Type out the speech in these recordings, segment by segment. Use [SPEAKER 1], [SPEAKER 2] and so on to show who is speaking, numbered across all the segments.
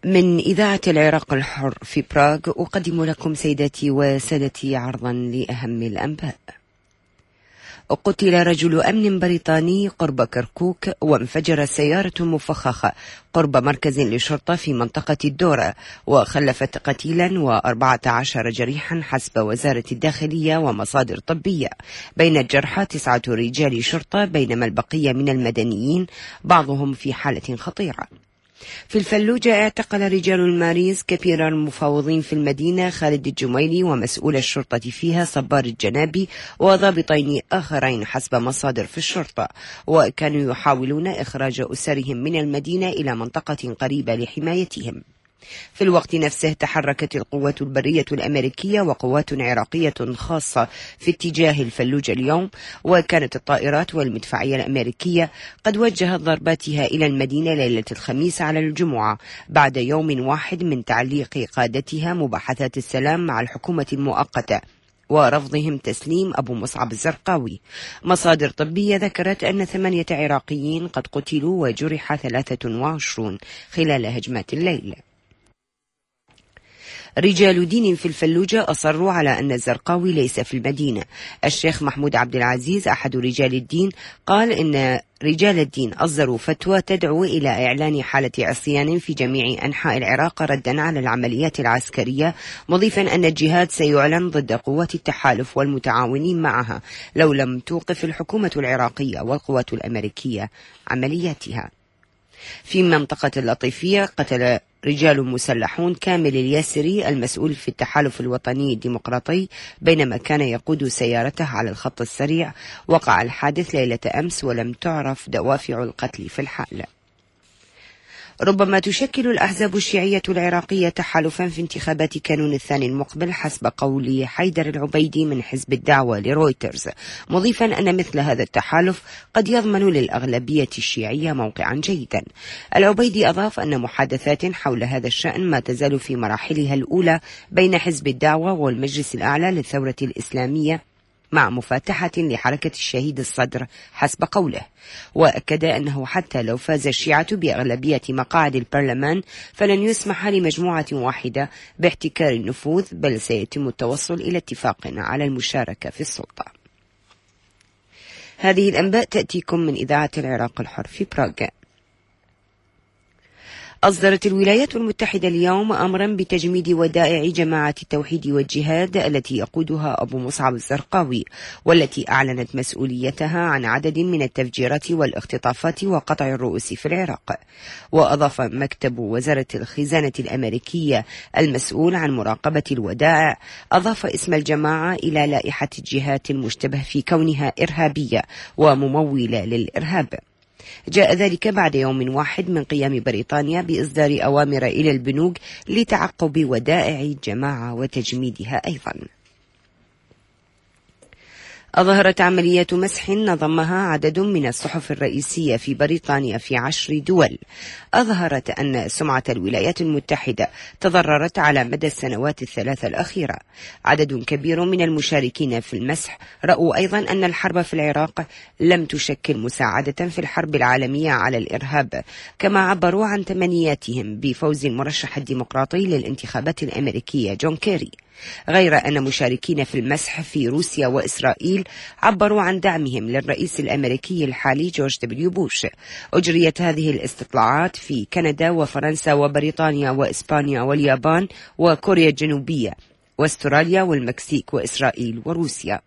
[SPEAKER 1] من إذاعة العراق الحر في براغ أقدم لكم سيداتي وسادتي عرضا لأهم الأنباء. قتل رجل أمن بريطاني قرب كركوك، وانفجر سيارة مفخخة قرب مركز للشرطة في منطقة الدورة، وخلفت قتيلا و14 جريحا حسب وزارة الداخلية ومصادر طبية. بين الجرحى 9 رجال شرطة، بينما البقية من المدنيين بعضهم في حالة خطيرة. في الفلوجة اعتقل رجال الماريز كبير المفاوضين في المدينة خالد الجميلي ومسؤول الشرطة فيها صبار الجنابي وضابطين آخرين حسب مصادر في الشرطة، وكانوا يحاولون إخراج أسرهم من المدينة إلى منطقة قريبة لحمايتهم. في الوقت نفسه تحركت القوات البرية الأمريكية وقوات عراقية خاصة في اتجاه الفلوجة اليوم، وكانت الطائرات والمدفعية الأمريكية قد وجهت ضرباتها إلى المدينة ليلة الخميس على الجمعة بعد يوم واحد من تعليق قادتها مباحثات السلام مع الحكومة المؤقتة ورفضهم تسليم أبو مصعب الزرقاوي. مصادر طبية ذكرت أن 8 عراقيين قد قتلوا وجرح 23 خلال هجمات الليل. رجال دين في الفلوجة أصروا على أن الزرقاوي ليس في المدينة. الشيخ محمود عبد العزيز أحد رجال الدين قال إن رجال الدين أصدروا فتوى تدعو إلى إعلان حالة عصيان في جميع أنحاء العراق ردا على العمليات العسكرية، مضيفا أن الجهاد سيعلن ضد قوات التحالف والمتعاونين معها لو لم توقف الحكومة العراقية والقوات الأمريكية عملياتها. في منطقة اللطيفية قتل رجال مسلحون كامل الياسري المسؤول في التحالف الوطني الديمقراطي بينما كان يقود سيارته على الخط السريع. وقع الحادث ليلة أمس ولم تعرف دوافع القتل في الحال. ربما تشكل الأحزاب الشيعية العراقية تحالفا في انتخابات كانون الثاني المقبل حسب قول حيدر العبيدي من حزب الدعوة لرويترز، مضيفا أن مثل هذا التحالف قد يضمن للأغلبية الشيعية موقعا جيدا. العبيدي أضاف أن محادثات حول هذا الشأن ما تزال في مراحلها الأولى بين حزب الدعوة والمجلس الأعلى للثورة الإسلامية مع مفاتحة لحركة الشهيد الصدر حسب قوله. وأكد أنه حتى لو فاز الشيعة بأغلبية مقاعد البرلمان فلن يسمح لمجموعة واحدة باحتكار النفوذ، بل سيتم التوصل إلى اتفاق على المشاركة في السلطة. هذه الأنباء تأتيكم من إذاعة العراق الحر في براغ. أصدرت الولايات المتحدة اليوم أمرا بتجميد ودائع جماعة التوحيد والجهاد التي يقودها أبو مصعب الزرقاوي، والتي أعلنت مسؤوليتها عن عدد من التفجيرات والاختطافات وقطع الرؤوس في العراق. وأضاف مكتب وزارة الخزانة الأمريكية المسؤول عن مراقبة الودائع أضاف اسم الجماعة إلى لائحة الجهات المشتبه في كونها إرهابية وممولة للإرهاب. جاء ذلك بعد يوم واحد من قيام بريطانيا بإصدار أوامر إلى البنوك لتعقب ودائع الجماعة وتجميدها أيضا. أظهرت عملية مسح نظمها عدد من الصحف الرئيسية في بريطانيا في 10 دول، أظهرت أن سمعة الولايات المتحدة تضررت على مدى السنوات الثلاث الأخيرة. عدد كبير من المشاركين في المسح رأوا أيضا أن الحرب في العراق لم تشكل مساعدة في الحرب العالمية على الإرهاب، كما عبروا عن تمنياتهم بفوز المرشح الديمقراطي للانتخابات الأمريكية جون كيري. غير أن مشاركين في المسح في روسيا وإسرائيل عبروا عن دعمهم للرئيس الأمريكي الحالي جورج دبليو بوش. أجريت هذه الاستطلاعات في كندا وفرنسا وبريطانيا وإسبانيا واليابان وكوريا الجنوبية واستراليا والمكسيك وإسرائيل وروسيا.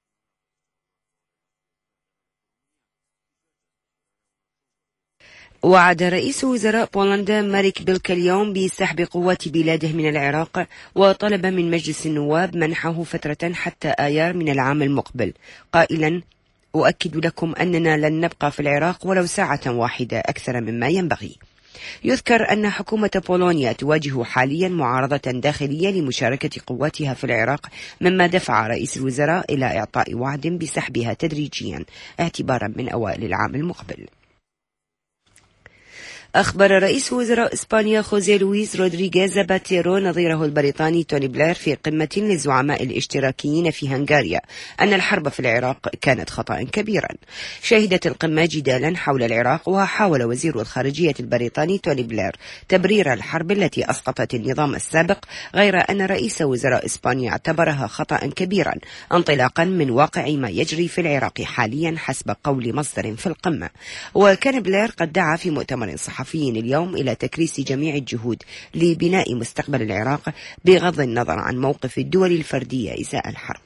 [SPEAKER 1] وعد رئيس وزراء بولندا ماريك بيلك اليوم بسحب قوات بلاده من العراق، وطلب من مجلس النواب منحه فترة حتى آيار من العام المقبل، قائلا: أؤكد لكم أننا لن نبقى في العراق ولو ساعة واحدة أكثر مما ينبغي. يذكر أن حكومة بولونيا تواجه حاليا معارضة داخلية لمشاركة قواتها في العراق، مما دفع رئيس الوزراء إلى إعطاء وعد بسحبها تدريجيا اعتبارا من أوائل العام المقبل. أخبر رئيس وزراء إسبانيا خوزيه لويس رودريغيز زاباتيرو نظيره البريطاني توني بلير في قمة للزعماء الاشتراكيين في هنغاريا أن الحرب في العراق كانت خطأ كبيرا. شهدت القمة جدالا حول العراق، وحاول وزير الخارجية البريطاني توني بلير تبرير الحرب التي أسقطت النظام السابق، غير أن رئيس وزراء إسبانيا اعتبرها خطأ كبيرا انطلاقا من واقع ما يجري في العراق حاليا حسب قول مصدر في القمة. وكان بلير قد دعا في مؤتمر صحفي اليوم إلى تكريس جميع الجهود لبناء مستقبل العراق بغض النظر عن موقف الدول الفردية إزاء الحرب.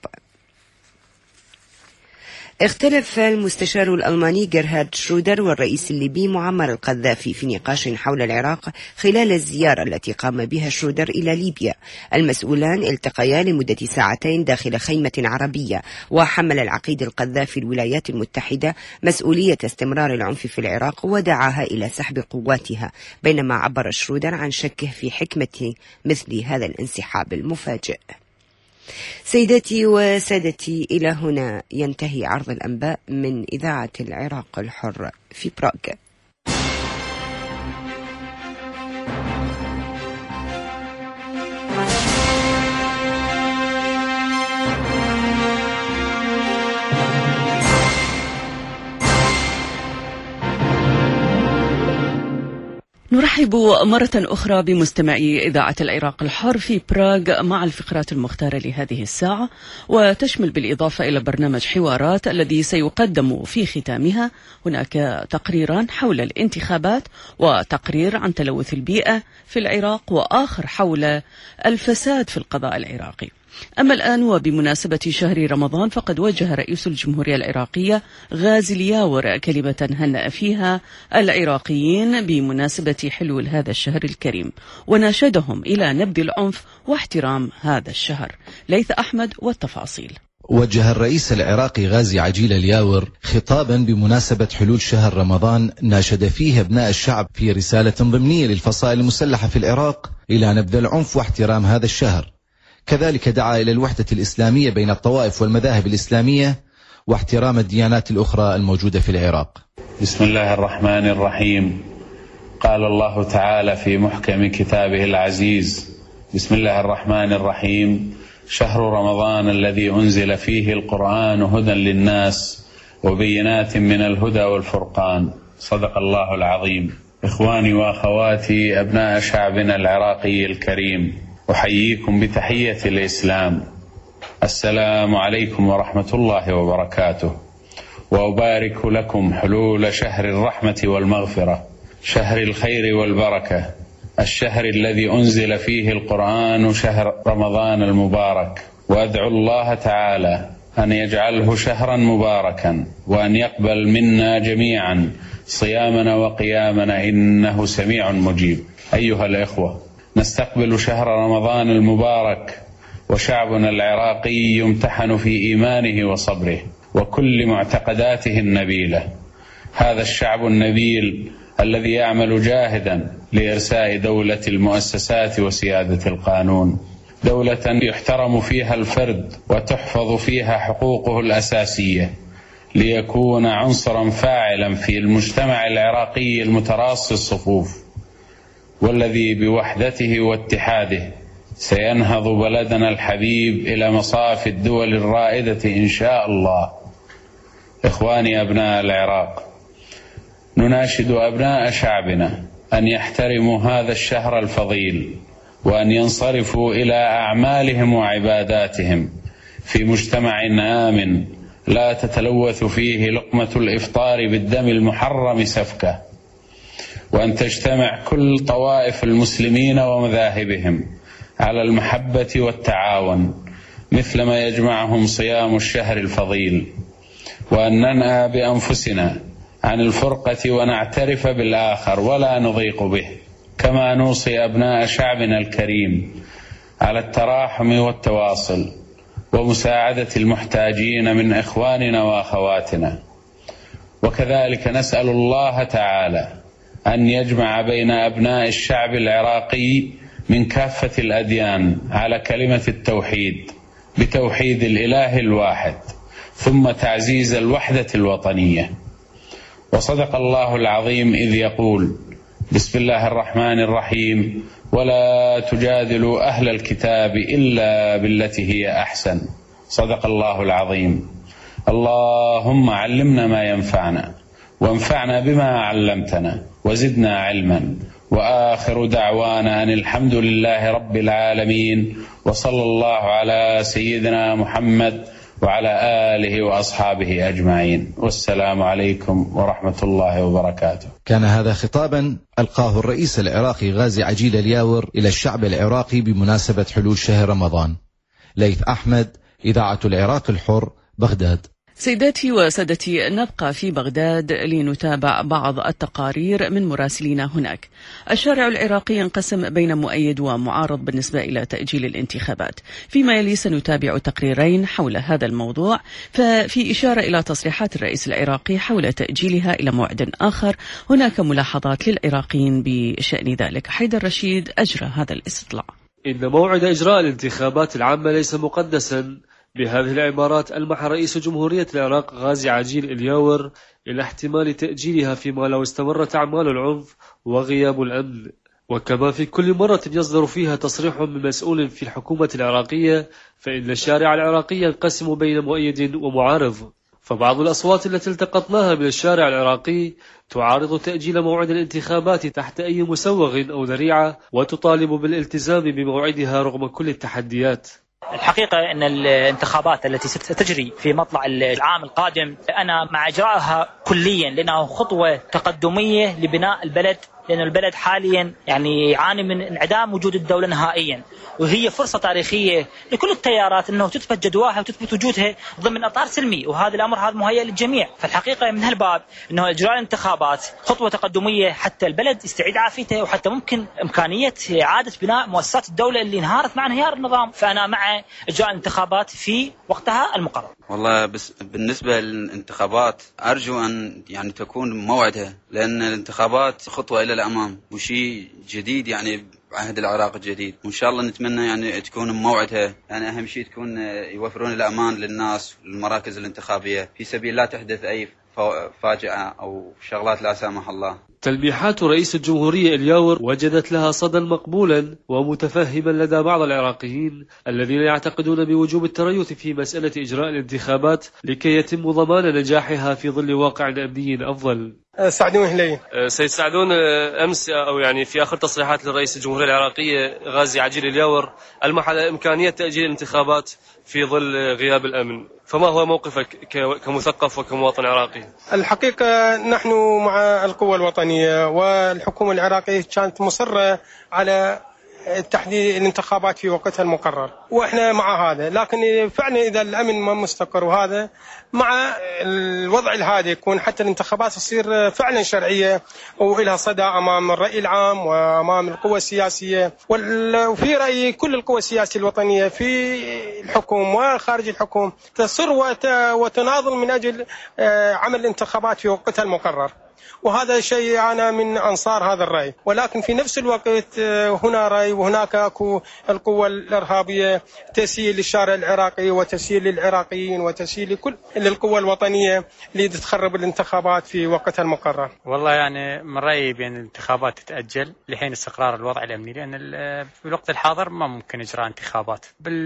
[SPEAKER 1] اختلف المستشار الألماني جيرهارد شرودر والرئيس الليبي معمر القذافي في نقاش حول العراق خلال الزيارة التي قام بها شرودر إلى ليبيا. المسؤولان التقيا لمدة ساعتين داخل خيمة عربية، وحمل العقيد القذافي الولايات المتحدة مسؤولية استمرار العنف في العراق ودعاها إلى سحب قواتها، بينما عبر شرودر عن شكه في حكمة مثل هذا الانسحاب المفاجئ. سيداتي وسادتي، إلى هنا ينتهي عرض الأنباء من إذاعة العراق الحر في براغ.
[SPEAKER 2] نرحب مرة أخرى بمستمعي إذاعة العراق الحر في براغ مع الفقرات المختارة لهذه الساعة، وتشمل بالإضافة إلى برنامج حوارات الذي سيقدم في ختامها هناك تقريران حول الانتخابات، وتقرير عن تلوث البيئة في العراق، وآخر حول الفساد في القضاء العراقي. أما الآن وبمناسبة شهر رمضان، فقد وجه رئيس الجمهورية العراقية غازي الياور كلمة هنأ فيها العراقيين بمناسبة حلول هذا الشهر الكريم، وناشدهم إلى نبذ العنف واحترام هذا الشهر. ليث أحمد والتفاصيل.
[SPEAKER 3] وجه الرئيس العراقي غازي عجيل الياور خطابا بمناسبة حلول شهر رمضان ناشد فيه أبناء الشعب في رسالة ضمنية للفصائل المسلحة في العراق إلى نبذ العنف واحترام هذا الشهر. كذلك دعا إلى الوحدة الإسلامية بين الطوائف والمذاهب الإسلامية واحترام الديانات الأخرى الموجودة في العراق.
[SPEAKER 4] بسم الله الرحمن الرحيم. قال الله تعالى في محكم كتابه العزيز: بسم الله الرحمن الرحيم. شهر رمضان الذي أنزل فيه القرآن هدى للناس وبينات من الهدى والفرقان. صدق الله العظيم. إخواني وأخواتي أبناء شعبنا العراقي الكريم، أحييكم بتحية الإسلام. السلام عليكم ورحمة الله وبركاته، وأبارك لكم حلول شهر الرحمة والمغفرة، شهر الخير والبركة، الشهر الذي أنزل فيه القرآن، شهر رمضان المبارك. وأدعو الله تعالى أن يجعله شهرا مباركا، وأن يقبل منا جميعا صيامنا وقيامنا، إنه سميع مجيب. أيها الإخوة، نستقبل شهر رمضان المبارك وشعبنا العراقي يمتحن في إيمانه وصبره وكل معتقداته النبيلة. هذا الشعب النبيل الذي يعمل جاهدا لإرساء دولة المؤسسات وسيادة القانون، دولة يحترم فيها الفرد وتحفظ فيها حقوقه الأساسية، ليكون عنصرا فاعلا في المجتمع العراقي المتراص الصفوف، والذي بوحدته واتحاده سينهض بلدنا الحبيب إلى مصاف الدول الرائدة إن شاء الله. إخواني أبناء العراق، نناشد أبناء شعبنا أن يحترموا هذا الشهر الفضيل، وأن ينصرفوا إلى أعمالهم وعباداتهم في مجتمع آمن لا تتلوث فيه لقمة الإفطار بالدم المحرم سفكه، وأن تجتمع كل طوائف المسلمين ومذاهبهم على المحبة والتعاون مثلما يجمعهم صيام الشهر الفضيل، وأن ننأى بأنفسنا عن الفرقة ونعترف بالآخر ولا نضيق به، كما نوصي أبناء شعبنا الكريم على التراحم والتواصل ومساعدة المحتاجين من إخواننا وأخواتنا. وكذلك نسأل الله تعالى أن يجمع بين أبناء الشعب العراقي من كافة الأديان على كلمة التوحيد، بتوحيد الإله الواحد، ثم تعزيز الوحدة الوطنية. وصدق الله العظيم إذ يقول: بسم الله الرحمن الرحيم. ولا تجادلوا أهل الكتاب إلا بالتي هي أحسن. صدق الله العظيم. اللهم علمنا ما ينفعنا وانفعنا بما علمتنا وزدنا علما. وآخر دعوانا أن الحمد لله رب العالمين، وصلى الله على سيدنا محمد وعلى آله وأصحابه أجمعين، والسلام عليكم ورحمة الله وبركاته.
[SPEAKER 3] كان هذا خطابا ألقاه الرئيس العراقي غازي عجيل الياور إلى الشعب العراقي بمناسبة حلول شهر رمضان. ليث أحمد، إذاعة العراق الحر، بغداد.
[SPEAKER 2] سيداتي وسادتي، نبقى في بغداد لنتابع بعض التقارير من مراسلين هناك. الشارع العراقي ينقسم بين مؤيد ومعارض بالنسبة إلى تأجيل الانتخابات. فيما يلي سنتابع تقريرين حول هذا الموضوع. ففي إشارة إلى تصريحات الرئيس العراقي حول تأجيلها إلى موعد آخر، هناك ملاحظات للعراقيين بشأن ذلك. حيدر رشيد أجرى هذا الاستطلاع.
[SPEAKER 5] إن موعد إجراء الانتخابات العامة ليس مقدسا. بهذه العبارات ألمح رئيس جمهورية العراق غازي عجيل الياور إلى احتمال تأجيلها فيما لو استمرت أعمال العنف وغياب الأمن. وكما في كل مرة يصدر فيها تصريح من مسؤول في الحكومة العراقية، فإن الشارع العراقي ينقسم بين مؤيد ومعارض. فبعض الأصوات التي التقطناها من الشارع العراقي تعارض تأجيل موعد الانتخابات تحت أي مسوغ أو ذريعة، وتطالب بالالتزام بموعدها رغم كل التحديات.
[SPEAKER 6] الحقيقة أن الانتخابات التي ستجري في مطلع العام القادم أنا مع إجراءها كليا، لأنها خطوة تقدمية لبناء البلد، لأن البلد حاليا يعاني من انعدام وجود الدولة نهائيا، وهي فرصة تاريخية لكل التيارات أنه تثبت جدواها وتثبت وجودها ضمن إطار سلمي، وهذا الأمر هذا مهيئ للجميع. فالحقيقة من هالباب أنه إجراء الانتخابات خطوة تقدمية حتى البلد يستعيد عافيته، وحتى ممكن إمكانية إعادة بناء مؤسسات الدولة اللي انهارت مع انهيار النظام. فأنا مع إجراء الانتخابات في وقتها المقرر.
[SPEAKER 7] والله بس بالنسبة للانتخابات أرجو أن تكون موعدها، لأن الانتخابات خطوة إلى الأمام وشيء جديد بعهد العراق الجديد، وإن شاء الله نتمنى تكون موعدها. أهم شيء تكون يوفرون الأمان للناس والمراكز الانتخابية في سبيل لا تحدث أي فاجعة أو شغلات لا سامح الله.
[SPEAKER 5] تلميحات رئيس الجمهورية الياور وجدت لها صدى مقبولا ومتفهما لدى بعض العراقيين الذين يعتقدون بوجوب التريث في مسألة إجراء الانتخابات لكي يتم ضمان نجاحها في ظل واقع أمني أفضل.
[SPEAKER 8] سعدون هلي.
[SPEAKER 5] سيد سعدون، أمس أو في آخر تصريحات لرئيس الجمهورية العراقية غازي عجيل الياور ألمح على إمكانية تأجيل الانتخابات في ظل غياب الأمن، فما هو موقفك كمثقف وكمواطن عراقي؟
[SPEAKER 8] الحقيقة نحن مع القوى الوطنية، والحكومة العراقية كانت مصرة على تحديد الانتخابات في وقتها المقرر، واحنا مع هذا. لكن فعلا اذا الامن ما مستقر، وهذا مع الوضع الهادئ يكون حتى الانتخابات تصير فعلا شرعيه ولها صدى امام الراي العام وامام القوى السياسيه، وفي راي كل القوى السياسيه الوطنيه في الحكم وخارج الحكم تصر وتناضل من اجل عمل الانتخابات في وقتها المقرر. وهذا شيء أنا من أنصار هذا الرأي. ولكن في نفس الوقت هنا رأي وهناك أكو القوة الإرهابية تسيل للشارع العراقي وتسيل للعراقيين وتسيل لكل القوى الوطنية لتخرب الانتخابات في وقتها المقرر.
[SPEAKER 9] والله من رأيي بأن الانتخابات تتأجل لحين استقرار الوضع الأمني، لأن في الوقت الحاضر ما ممكن إجراء انتخابات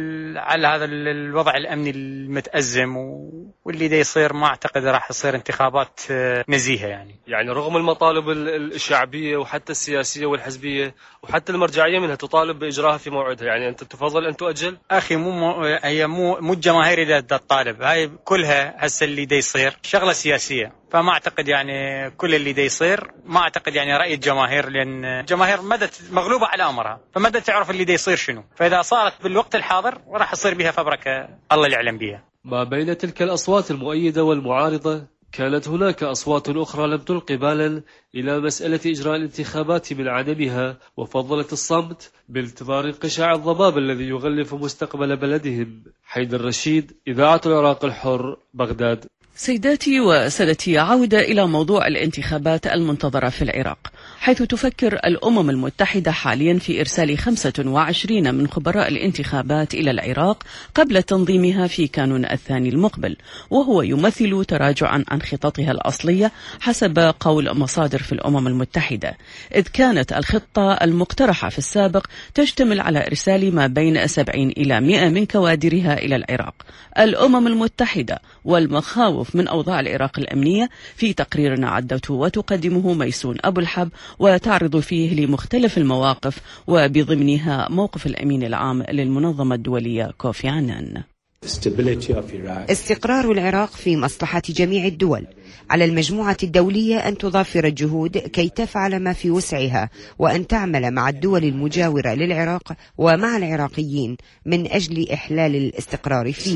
[SPEAKER 9] على هذا الوضع الأمني المتأزم، واللي دا يصير ما أعتقد راح يصير انتخابات نزيهة.
[SPEAKER 5] يعني رغم المطالب الشعبية وحتى السياسية والحزبية وحتى المرجعية منها تطالب بإجراءها في موعدها، أنت تفضل أن تؤجل؟
[SPEAKER 9] أخي هي مو الجماهير اللي تطالب، هاي كلها هسه اللي دا يصير شغلة سياسية. فما أعتقد كل اللي دا يصير ما أعتقد رأي الجماهير، لأن الجماهير مغلوبة على أمرها، فمدى تعرف اللي دا يصير شنو. فإذا صارت بالوقت الحاضر راح يصير بها فبركة الله اللي يعلم بها.
[SPEAKER 5] ما بين تلك الأصوات المؤيدة والمعارضة كانت هناك أصوات أخرى لم تلقي بالا إلى مسألة إجراء الانتخابات من عدمها، وفضلت الصمت بانتظار انقشاع الضباب الذي يغلف مستقبل بلدهم. حيدر رشيد، إذاعة العراق الحر، بغداد.
[SPEAKER 2] سيداتي وسادتي، عودة إلى موضوع الانتخابات المنتظرة في العراق، حيث تفكر الأمم المتحدة حاليا في إرسال 25 من خبراء الانتخابات إلى العراق قبل تنظيمها في كانون الثاني المقبل، وهو يمثل تراجعا عن خططها الأصلية حسب قول مصادر في الأمم المتحدة، إذ كانت الخطة المقترحة في السابق تشتمل على إرسال ما بين 70 إلى 100 من كوادرها إلى العراق. الأمم المتحدة والمخاوف من أوضاع العراق الأمنية في تقرير عدته وتقدمه ميسون أبو الحب، وتعرض فيه لمختلف المواقف وبضمنها موقف الأمين العام للمنظمة الدولية كوفي عنان.
[SPEAKER 1] استقرار العراق في مصلحة جميع الدول، على المجموعة الدولية أن تضافر الجهود كي تفعل ما في وسعها وأن تعمل مع الدول المجاورة للعراق ومع العراقيين من أجل إحلال الاستقرار فيه.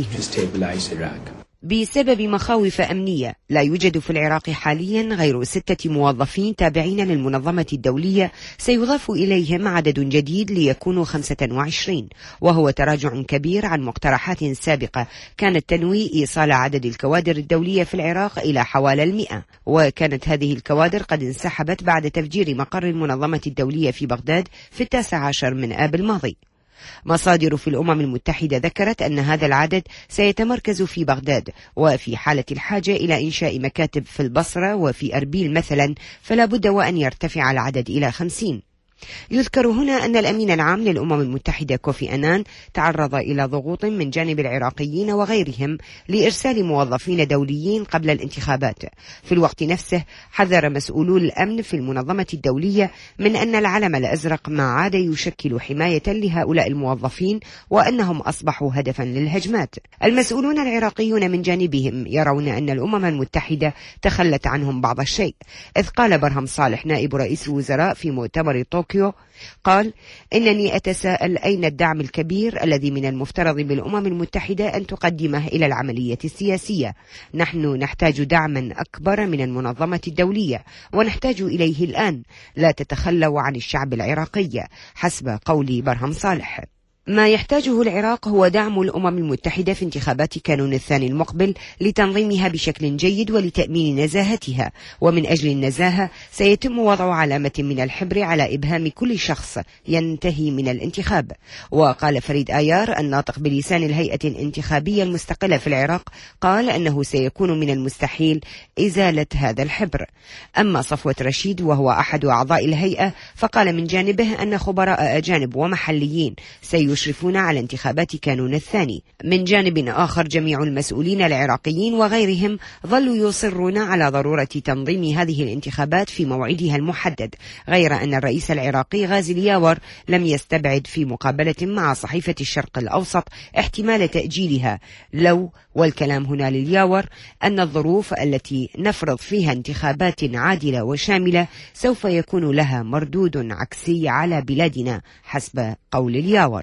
[SPEAKER 1] بسبب مخاوف أمنية لا يوجد في العراق حاليا غير 6 موظفين تابعين للمنظمة الدولية، سيضاف إليهم عدد جديد ليكونوا 25، وهو تراجع كبير عن مقترحات سابقة كانت تنوي إيصال عدد الكوادر الدولية في العراق إلى حوالي 100، وكانت هذه الكوادر قد انسحبت بعد تفجير مقر المنظمة الدولية في بغداد في 19 من آب الماضي. مصادر في الأمم المتحدة ذكرت أن هذا العدد سيتمركز في بغداد، وفي حالة الحاجة إلى إنشاء مكاتب في البصرة وفي أربيل مثلا فلا بد وأن يرتفع العدد إلى 50. يذكر هنا أن الأمين العام للأمم المتحدة كوفي عنان تعرض إلى ضغوط من جانب العراقيين وغيرهم لإرسال موظفين دوليين قبل الانتخابات. في الوقت نفسه حذر مسؤولو الأمن في المنظمة الدولية من أن العلم الأزرق ما عاد يشكل حماية لهؤلاء الموظفين، وأنهم أصبحوا هدفا للهجمات. المسؤولون العراقيون من جانبهم يرون أن الأمم المتحدة تخلت عنهم بعض الشيء، إذ قال برهم صالح نائب رئيس الوزراء في مؤتمر طوكيو، قال: إنني أتساءل أين الدعم الكبير الذي من المفترض بالأمم المتحدة أن تقدمه إلى العملية السياسية؟ نحن نحتاج دعما أكبر من المنظمة الدولية، ونحتاج إليه الآن، لا تتخلوا عن الشعب العراقي، حسب قول برهم صالح. ما يحتاجه العراق هو دعم الأمم المتحدة في انتخابات كانون الثاني المقبل لتنظيمها بشكل جيد ولتأمين نزاهتها، ومن أجل النزاهة سيتم وضع علامة من الحبر على إبهام كل شخص ينتهي من الانتخاب. وقال فريد آيار الناطق بلسان الهيئة الانتخابية المستقلة في العراق، قال أنه سيكون من المستحيل إزالة هذا الحبر. أما صفوة رشيد وهو أحد أعضاء الهيئة فقال من جانبه أن خبراء أجانب ومحليين يشرفون على انتخابات كانون الثاني. من جانب آخر جميع المسؤولين العراقيين وغيرهم ظلوا يصرون على ضرورة تنظيم هذه الانتخابات في موعدها المحدد، غير أن الرئيس العراقي غازي الياور لم يستبعد في مقابلة مع صحيفة الشرق الأوسط احتمال تأجيلها، لو، والكلام هنا للياور، أن الظروف التي نفرض فيها انتخابات عادلة وشاملة سوف يكون لها مردود عكسي على بلادنا، حسب قول الياور.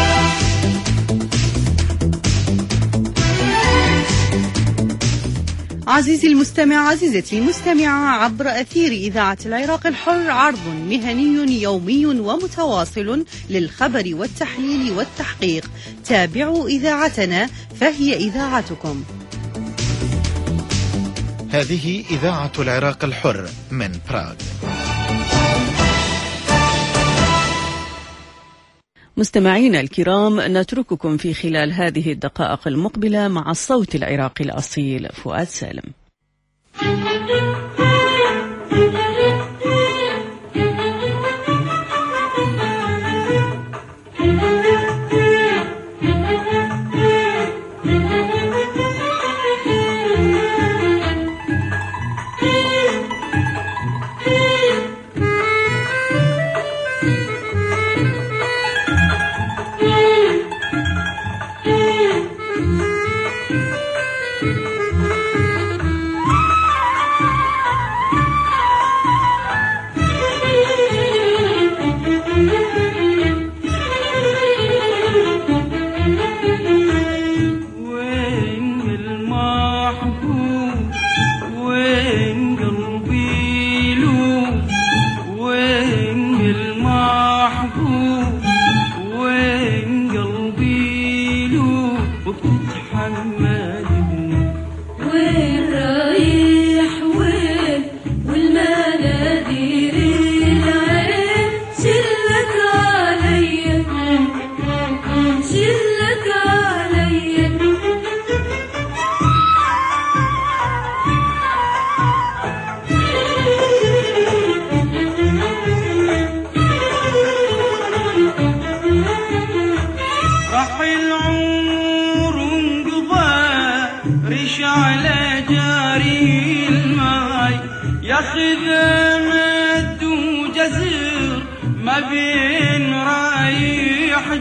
[SPEAKER 10] عزيزي المستمع، عزيزتي المستمعة، عبر أثير إذاعة العراق الحر عرض مهني يومي ومتواصل للخبر والتحليل والتحقيق. تابعوا إذاعتنا فهي إذاعتكم.
[SPEAKER 11] هذه إذاعة العراق الحر من براغ.
[SPEAKER 2] مستمعينا الكرام، نترككم في خلال هذه الدقائق المقبلة مع الصوت العراقي الأصيل فؤاد سالم.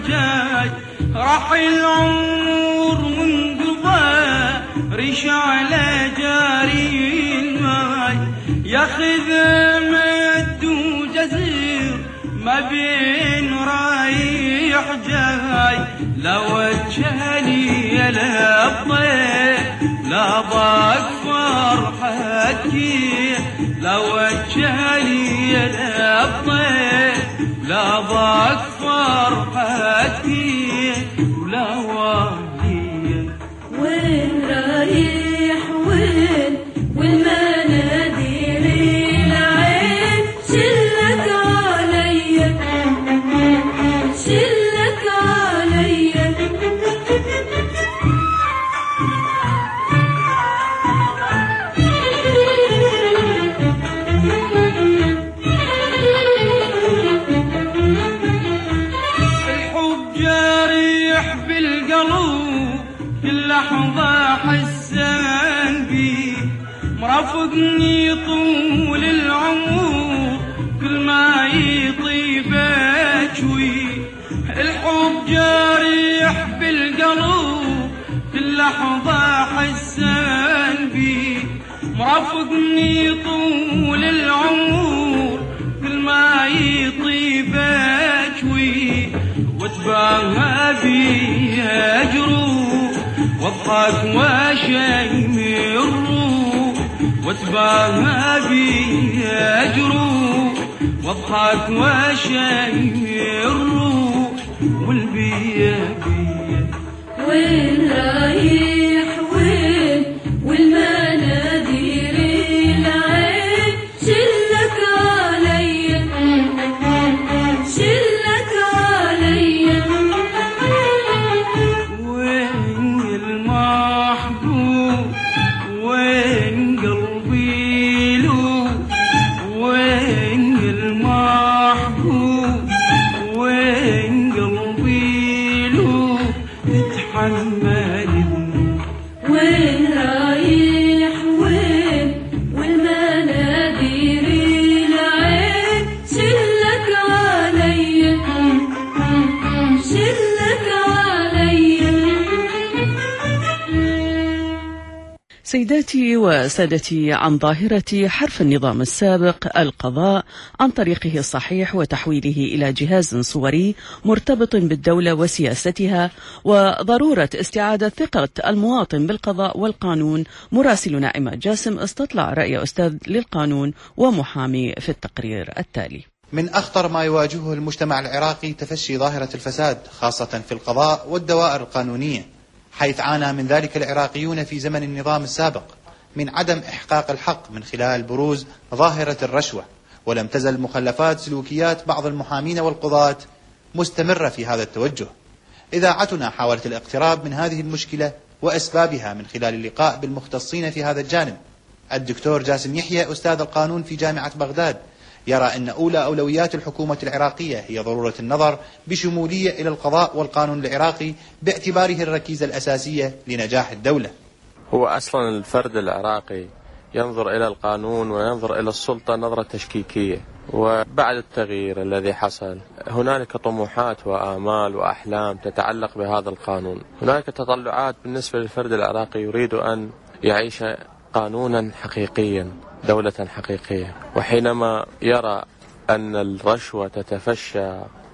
[SPEAKER 12] جاي راح العمر وانقضى ريش على جاري الماي ياخذ مد وجزير ما بين رايح جاي لا وجهلي يا لبطي لا ضاق فرحتي لا وجهلي يا لبطي لا ضاق فرحتي ولا والي
[SPEAKER 13] وين رايح وين والمناديل العين شلك عليا شلك عليا
[SPEAKER 12] لحظة حسان بي مرافقني طول العمر كل ما يطيب أجوي الحب جارح بالقلب كل لحظة حسان بي مرافقني طول العمر كل ما يطيب أجوي واتباهى بي أجروح واضحك واشيمر واتباهى بي أجروح واضحك واشيمر والبيا بيا
[SPEAKER 13] وين رايح وين والمناديل العين شلك عليا شلك عليا
[SPEAKER 12] وين المحبوب وين قلبي له وين المحبوب وين قلبي له تتحمل
[SPEAKER 13] وين رايح وين والمناديل العين شلك عليا شلك عليا.
[SPEAKER 2] سيداتي وسادتي، عن ظاهرة حرف النظام السابق القضاء عن طريقه الصحيح وتحويله إلى جهاز صوري مرتبط بالدولة وسياستها وضرورة استعادة ثقة المواطن بالقضاء والقانون، مراسلنا عماد جاسم استطلع رأي أستاذ للقانون ومحامي في التقرير التالي.
[SPEAKER 11] من أخطر ما يواجهه المجتمع العراقي تفشي ظاهرة الفساد خاصة في القضاء والدوائر القانونية، حيث عانى من ذلك العراقيون في زمن النظام السابق من عدم إحقاق الحق من خلال بروز ظاهرة الرشوة، ولم تزل مخلفات سلوكيات بعض المحامين والقضاة مستمرة في هذا التوجه. إذاعتنا حاولت الاقتراب من هذه المشكلة وأسبابها من خلال اللقاء بالمختصين في هذا الجانب. الدكتور جاسم يحيى أستاذ القانون في جامعة بغداد يرى أن أولى أولويات الحكومة العراقية هي ضرورة النظر بشمولية إلى القضاء والقانون العراقي باعتباره الركيزة الأساسية لنجاح الدولة.
[SPEAKER 14] هو أصلا الفرد العراقي ينظر إلى القانون وينظر إلى السلطة نظرة تشكيكية، وبعد التغيير الذي حصل هنالك طموحات وآمال وأحلام تتعلق بهذا القانون. هنالك تطلعات بالنسبة للفرد العراقي يريد أن يعيش قانونا حقيقيا، دولة حقيقية، وحينما يرى أن الرشوة تتفشى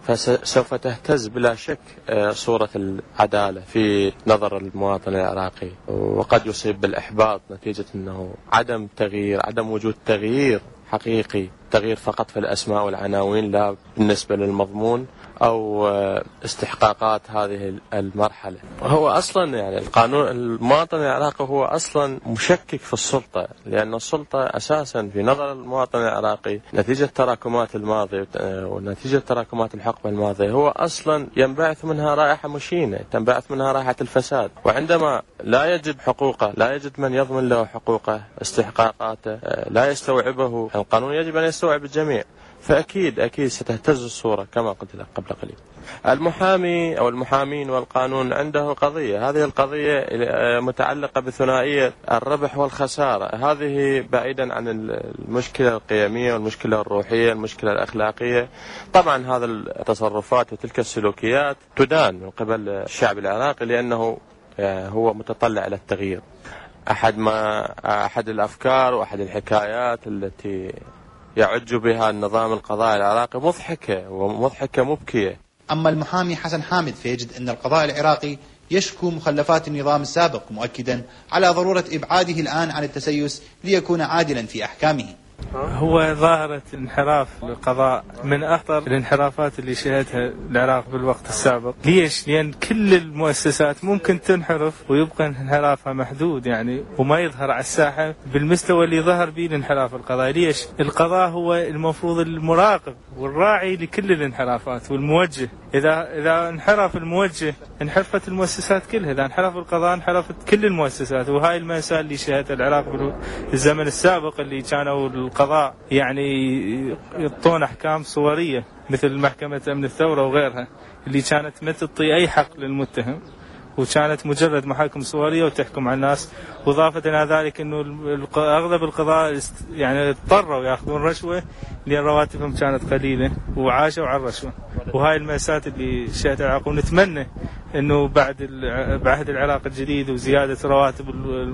[SPEAKER 14] فسوف تهتز بلا شك صورة العدالة في نظر المواطن العراقي، وقد يصيب بالإحباط نتيجة أنه عدم تغيير، عدم وجود تغيير حقيقي، تغيير فقط في الأسماء والعناوين لا بالنسبة للمضمون أو استحقاقات هذه المرحلة. هو أصلا يعني القانون، المواطن العراقي هو أصلا مشكك في السلطة، لأن السلطة أساسا في نظر المواطن العراقي نتيجة تراكمات الماضي ونتيجة تراكمات الحقبة الماضية هو أصلا ينبعث منها رائحة مشينة، تنبعث منها رائحة الفساد، وعندما لا يجد حقوقه، لا يجد من يضمن له حقوقه، استحقاقاته لا يستوعبه القانون، يجب أن يستوعب الجميع. فأكيد ستهتز الصورة كما قلت لك قبل قليل. المحامي أو المحامين والقانون عنده قضية، هذه القضية متعلقة بثنائية الربح والخسارة، هذه بعيدا عن المشكلة القيمية والمشكلة الروحية المشكلة الأخلاقية. طبعا هذا التصرفات وتلك السلوكيات تدان من قبل الشعب العراقي لأنه هو متطلع إلى التغيير. أحد الأفكار وأحد الحكايات التي يعج بها النظام القضائي العراقي مضحكة مبكية.
[SPEAKER 11] أما المحامي حسن حامد فيجد أن القضاء العراقي يشكو مخلفات النظام السابق، مؤكدا على ضرورة إبعاده الآن عن التسيس ليكون عادلا في أحكامه.
[SPEAKER 15] هو ظاهرة انحراف القضاء من أخطر الانحرافات اللي شهدها العراق بالوقت السابق. ليش؟ لأن كل المؤسسات ممكن تنحرف ويبقى انحرافها محدود يعني وما يظهر على الساحة بالمستوى اللي ظهر به الانحراف القضائي. ليش؟ القضاء هو المفروض المراقب والراعي لكل الانحرافات والموجه. إذا انحرف الموجه انحرفت المؤسسات كلها، إذا انحرف القضاء انحرفت كل المؤسسات. وهاي المأساة اللي شهدها العراق بالزمن السابق اللي كانوا القضاء يعني يعطون أحكام صورية مثل محكمة أمن الثورة وغيرها اللي كانت ما تعطي أي حق للمتهم وكانت مجرد محاكم صورية وتحكم على الناس. وإضافة إلى ذلك أنه أغلب القضاء يعني اضطروا يأخذون رشوة لأن رواتبهم كانت قليلة وعاشوا على الرشوة. وهاي المأساة اللي شهدها العراق، ونتمنى أنه بعهد العراق الجديد وزيادة رواتب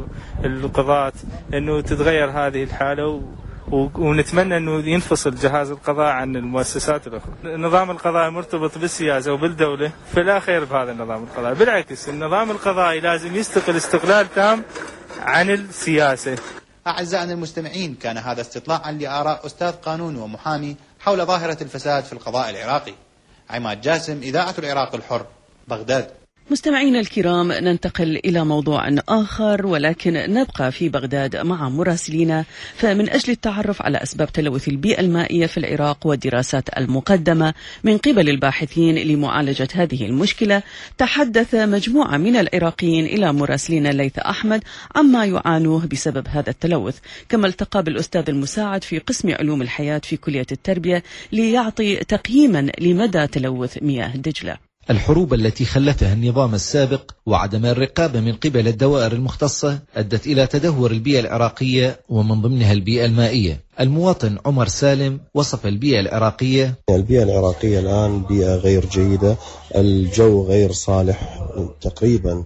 [SPEAKER 15] القضاة أنه تتغير هذه الحالة ونتمنى أنه ينفصل جهاز القضاء عن المؤسسات الأخرى. النظام القضائي مرتبط بالسياسة وبالدولة، فلا خير بهذا النظام القضائي. بالعكس النظام القضائي لازم يستقل استقلال تام عن السياسة.
[SPEAKER 11] أعزائنا المستمعين، كان هذا استطلاعا لآراء أستاذ قانون ومحامي حول ظاهرة الفساد في القضاء العراقي. عماد جاسم، إذاعة العراق الحر، بغداد.
[SPEAKER 2] مستمعينا الكرام، ننتقل إلى موضوع آخر ولكن نبقى في بغداد مع مراسلينا. فمن أجل التعرف على أسباب تلوث البيئة المائية في العراق والدراسات المقدمة من قبل الباحثين لمعالجة هذه المشكلة، تحدث مجموعة من العراقيين إلى مراسلينا ليث أحمد عما يعانوه بسبب هذا التلوث. كما التقى بالأستاذ المساعد في قسم علوم الحياة في كلية التربية ليعطي تقييما لمدى تلوث مياه دجلة.
[SPEAKER 3] الحروب التي خلتها النظام السابق وعدم الرقابة من قبل الدوائر المختصة أدت إلى تدهور البيئة العراقية ومن ضمنها البيئة المائية. المواطن عمر سالم وصف البيئة العراقية:
[SPEAKER 16] البيئة العراقية الآن بيئة غير جيدة، الجو غير صالح تقريبا،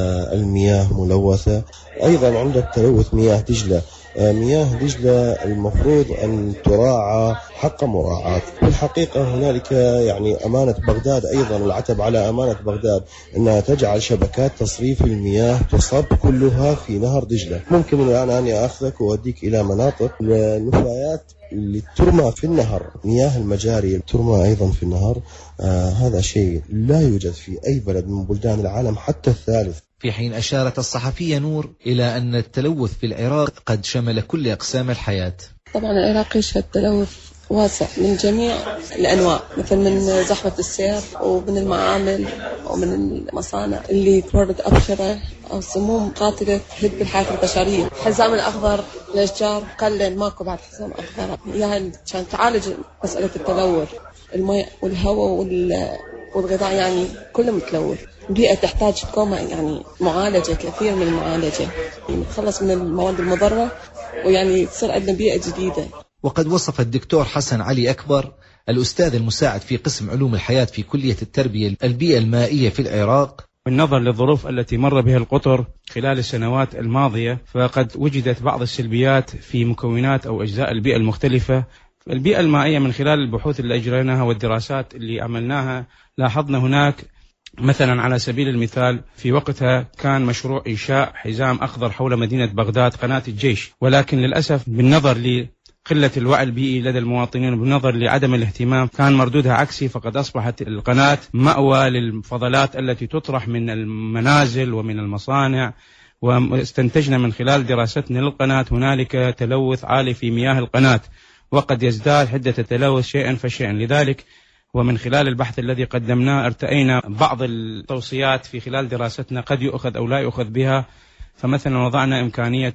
[SPEAKER 16] المياه ملوثة، أيضا عندك تلوث مياه دجلة. مياه دجلة المفروض أن تراعى حق مراعاة. في الحقيقة هنالك يعني أمانة بغداد، أيضا العتب على أمانة بغداد أنها تجعل شبكات تصريف المياه تصب كلها في نهر دجلة. ممكن الآن أني أخذك وأوديك إلى مناطق النفايات اللي ترمى في النهر، مياه المجاري ترمى أيضا في النهر. هذا شيء لا يوجد في أي بلد من بلدان العالم حتى الثالث.
[SPEAKER 3] في حين أشارت الصحفية نور إلى أن التلوث في العراق قد شمل كل أقسام الحياة.
[SPEAKER 17] طبعا العراق يشهد تلوث واسع من جميع الأنواع، مثل من زحمة السير ومن المعامل ومن المصانع اللي تورد أبشرة أو سموم قاتلة تهد بالحياة البشرية. الحزام الأخضر الأشجار قلن، ماكو بعد حزام أخضر يعني عشان تعالج مسألة التلوث. الماء والهواء والغذاء يعني كله متلوث. البيئة تحتاج كوما يعني معالجة، كثير من المعالجة، نتخلص من المواد المضرة ويعني تصير عندنا بيئة جديدة.
[SPEAKER 3] وقد وصف الدكتور حسن علي أكبر الأستاذ المساعد في قسم علوم الحياة في كلية التربية البيئة المائية في العراق:
[SPEAKER 18] بالنظر للظروف التي مر بها القطر خلال السنوات الماضية، فقد وجدت بعض السلبيات في مكونات أو أجزاء البيئة المختلفة. البيئة المائية من خلال البحوث اللي أجريناها والدراسات اللي عملناها لاحظنا هناك مثلا على سبيل المثال في وقتها كان مشروع إنشاء حزام أخضر حول مدينة بغداد قناة الجيش، ولكن للأسف بالنظر لقلة الوعي البيئي لدى المواطنين وبالنظر لعدم الاهتمام كان مردودها عكسي، فقد أصبحت القناة مأوى للفضلات التي تطرح من المنازل ومن المصانع. واستنتجنا من خلال دراستنا للقناة هنالك تلوث عالي في مياه القناة، وقد يزداد حدة التلوث شيئا فشيئا. لذلك ومن خلال البحث الذي قدمناه ارتأينا بعض التوصيات في خلال دراستنا قد يؤخذ أو لا يؤخذ بها. فمثلا وضعنا إمكانية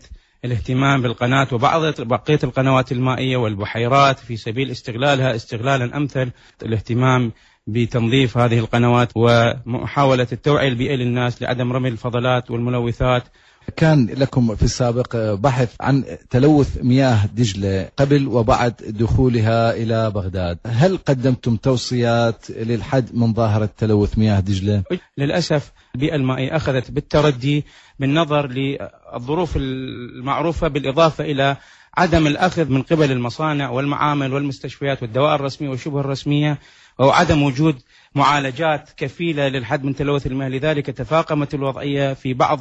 [SPEAKER 18] الاهتمام بالقناة وبعض بقية القنوات المائية والبحيرات في سبيل استغلالها استغلالا أمثل، الاهتمام بتنظيف هذه القنوات ومحاولة التوعية البيئية للناس لعدم رمي الفضلات والملوثات.
[SPEAKER 3] كان لكم في السابق بحث عن تلوث مياه دجلة قبل وبعد دخولها إلى بغداد، هل قدمتم توصيات للحد من ظاهرة تلوث مياه دجلة؟
[SPEAKER 18] للأسف البيئة المائية أخذت بالتردي بالنظر للظروف المعروفة، بالإضافة إلى عدم الأخذ من قبل المصانع والمعامل والمستشفيات والدوائر الرسمية والشبه الرسمية، أو عدم وجود معالجات كفيلة للحد من تلوث المياه. لذلك تفاقمت الوضعية في بعض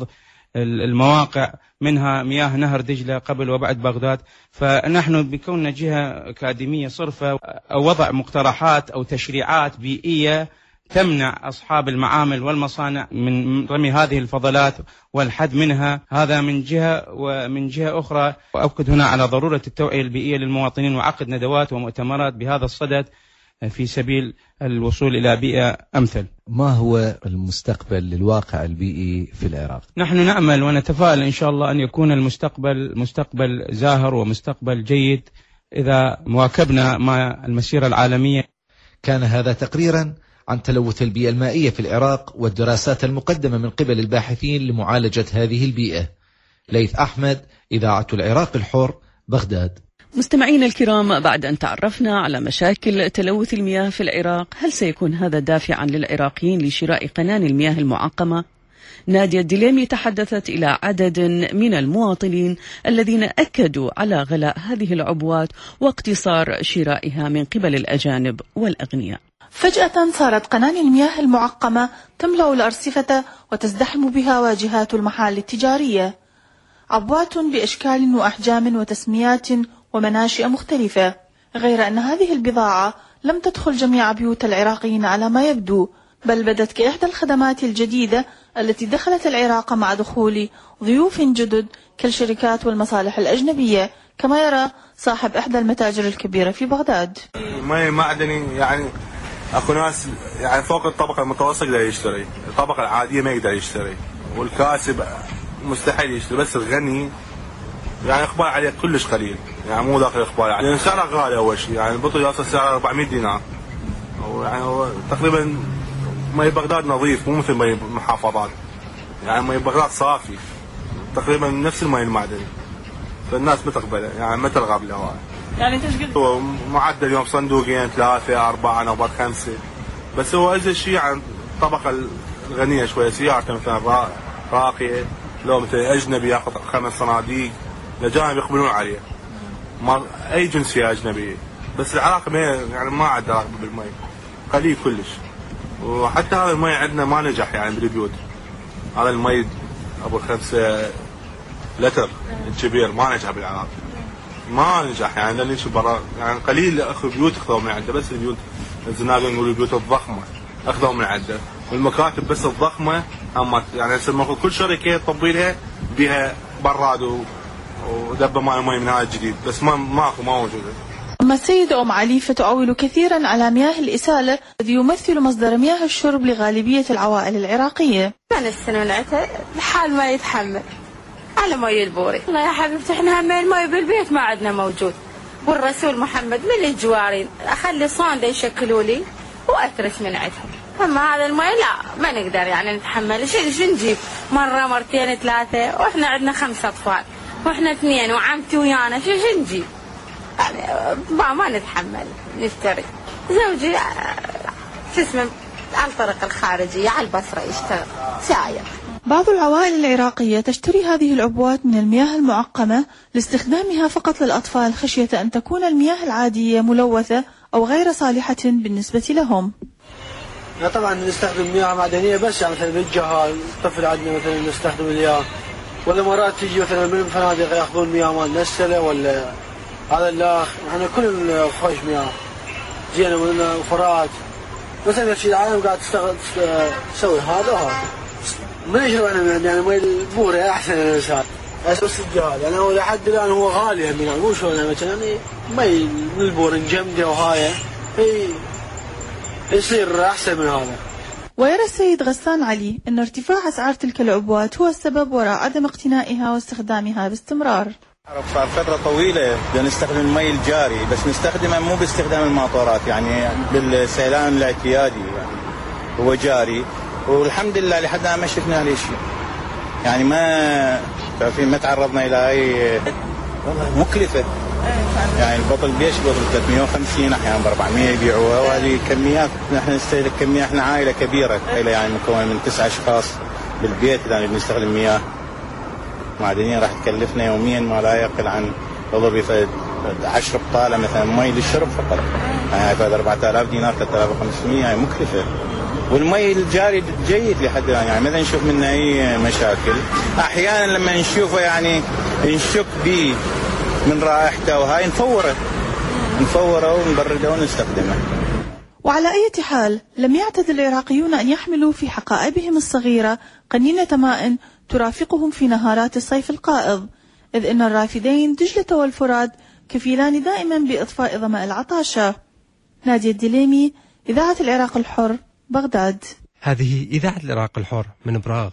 [SPEAKER 18] المواقع، منها مياه نهر دجلة قبل وبعد بغداد. فنحن بكوننا جهة أكاديمية صرفة أو وضع مقترحات أو تشريعات بيئية تمنع أصحاب المعامل والمصانع من رمي هذه الفضلات والحد منها، هذا من جهة. ومن جهة أخرى وأؤكد هنا على ضرورة التوعية البيئية للمواطنين وعقد ندوات ومؤتمرات بهذا الصدد في سبيل الوصول إلى بيئة أمثل.
[SPEAKER 3] ما هو المستقبل للواقع البيئي في العراق؟
[SPEAKER 18] نحن نأمل ونتفائل إن شاء الله أن يكون المستقبل مستقبل زاهر ومستقبل جيد إذا مواكبنا مع المسيرة العالمية.
[SPEAKER 3] كان هذا تقريرا عن تلوث البيئة المائية في العراق والدراسات المقدمة من قبل الباحثين لمعالجة هذه البيئة. ليث أحمد، إذاعة العراق الحر، بغداد.
[SPEAKER 2] مستمعين الكرام، بعد أن تعرفنا على مشاكل تلوث المياه في العراق، هل سيكون هذا دافعا للعراقيين لشراء قنان المياه المعقمة؟ نادية الدليمي تحدثت إلى عدد من المواطنين الذين أكدوا على غلاء هذه العبوات واقتصار شرائها من قبل الأجانب والأغنياء.
[SPEAKER 19] فجأة صارت قنان المياه المعقمة تملأ الأرصفة وتزدحم بها واجهات المحال التجارية، عبوات بأشكال وأحجام وتسميات ومناشئ مختلفة، غير أن هذه البضاعة لم تدخل جميع بيوت العراقيين على ما يبدو، بل بدت كإحدى الخدمات الجديدة التي دخلت العراق مع دخول ضيوف جدد كالشركات والمصالح الأجنبية، كما يرى صاحب إحدى المتاجر الكبيرة في بغداد.
[SPEAKER 20] مي معدني، يعني اكو ناس يعني فوق الطبقة المتوسطة يقدر يشتري، الطبقة العادية ما يقدر يشتري، والكاسب مستحيل يشتري، بس الغني يعني إقبال عليه كلش قليل، يعني مو داخل إقبال عليه، يعني سعره غالي أول شيء، يعني البطل يوصل سعره 400 دينار، يعني هو تقريبا مي بغداد نظيف مو مثل مي المحافظات، يعني مي بغداد صافي تقريبا نفس المي المعدني، فالناس ما تقبله، يعني ما ترغب له هواي.
[SPEAKER 19] يعني انت ايش قلت؟
[SPEAKER 20] هو معدل اليوم صندوقين 3 4 نوبات 5، بس هو أزل شيء عن الطبقة الغنية شوية، سيارته مثلا راقية، لو مثلا أجنبي ياخذ 5 صناديق الأجانب يقبلون عليه، ما أي جنسية أجنبية، بس العراق يعني ما عندنا رغبة بالمي، قليل كلش، وحتى هذا المي عندنا ما نجح يعني بالبيوت، هذا المي أبو 5 لتر الكبير ما نجح بالعراق، ما نجح يعني اللي نشوف برا، يعني قليل أخذ بيوت أخذوا من عنده، بس البيوت الزناقة نقول البيوت الضخمة أخذوا من عنده، والمكاتب بس الضخمة أما يعني المفروض كل شركة تطبيلها بها براد ودبة ماء من هذا الجديد، بس ما موجودة.
[SPEAKER 19] أما السيدة أم علي فتعول كثيرا على مياه الإسالة الذي يمثل مصدر مياه الشرب لغالبية العوائل العراقية.
[SPEAKER 21] من السنة ونعتها الحال ما يتحمل على مي البوري. والله يا حبيبتي احنا هم المي بالبيت ما عندنا موجود، والرسول محمد من الجوارين أخلي صاندة يشكلوا لي وأترك من عندهم، أما هذا المي لا ما نقدر يعني نتحمل. شو نجيب مرة مرتين 3 وإحنا عندنا 5 أطفال وإحنا 2 وعمتي ويانا، شو نجيب يعني ما نتحمل نشتري. زوجي شو اسمه على الطرق الخارجية على البصرة يشتغل سايق.
[SPEAKER 19] بعض العوائل العراقية تشتري هذه العبوات من المياه المعقمة لاستخدامها فقط للأطفال خشية أن تكون المياه العادية ملوثة أو غير صالحة بالنسبة لهم.
[SPEAKER 22] طبعا نستخدم مياه معدنية بس يعني مثلا للجهال، الطفل عندنا مثلا نستخدم المياه، ولا مرات تيجي مثلا من الفنادق ياخذون مياه مال نسلة ولا هذا الاخ، احنا كل خوش مياه زينة وفرات، مثلا في العالم قاعد تسوي هذا وهذا، ما يشرب انا يعني مي البورة احسن الانسان، بس الجهال يعني هو لحد الان هو غالي يعني مو شلون مثلا يعني مي البورة جمدة وهاي يصير احسن من هذا.
[SPEAKER 19] ويرى السيد غسان علي أن ارتفاع أسعار تلك العبوات هو السبب وراء عدم اقتنائها واستخدامها باستمرار.
[SPEAKER 4] صار فترة طويلة نستخدم المي الجاري، بس نستخدمه مو باستخدام الماطورات، يعني بالسيلان الاعتيادي، يعني هو جاري، والحمد لله لحد الآن ما شفنا عليه شيء، يعني ما تعرضنا إلى أي والله مكلفة. يعني البطل بيش بطل 350 أحيانا ب400 يبيعوها، وهذه كميات نحن نستهلك كمية. احنا عائلة كبيرة، عائلة يعني مكونة من 9 أشخاص بالبيت، يعني بنستخدم مياه معدنية راح تكلفنا يوميا ما لا يقل عن 10 بطالة مثلا مي للشرب فقط، يعني هذا 4000 دينار 3500، يعني مكلفة. والمي الجاري جيد لحد الآن، يعني ما نشوف منه أي مشاكل. أحيانا لما نشوفه يعني نشك به من رائحته وهاي نفوره ونبرده ونستخدمه.
[SPEAKER 19] وعلى أي حال لم يعتد العراقيون أن يحملوا في حقائبهم الصغيرة قنينة ماء ترافقهم في نهارات الصيف القائض، إذ إن الرافدين دجلة والفرات كفيلان دائما بإطفاء ظمأ العطاشة. نادية الدليمي، إذاعة العراق الحر، بغداد.
[SPEAKER 6] هذه إذاعة العراق الحر من براغ.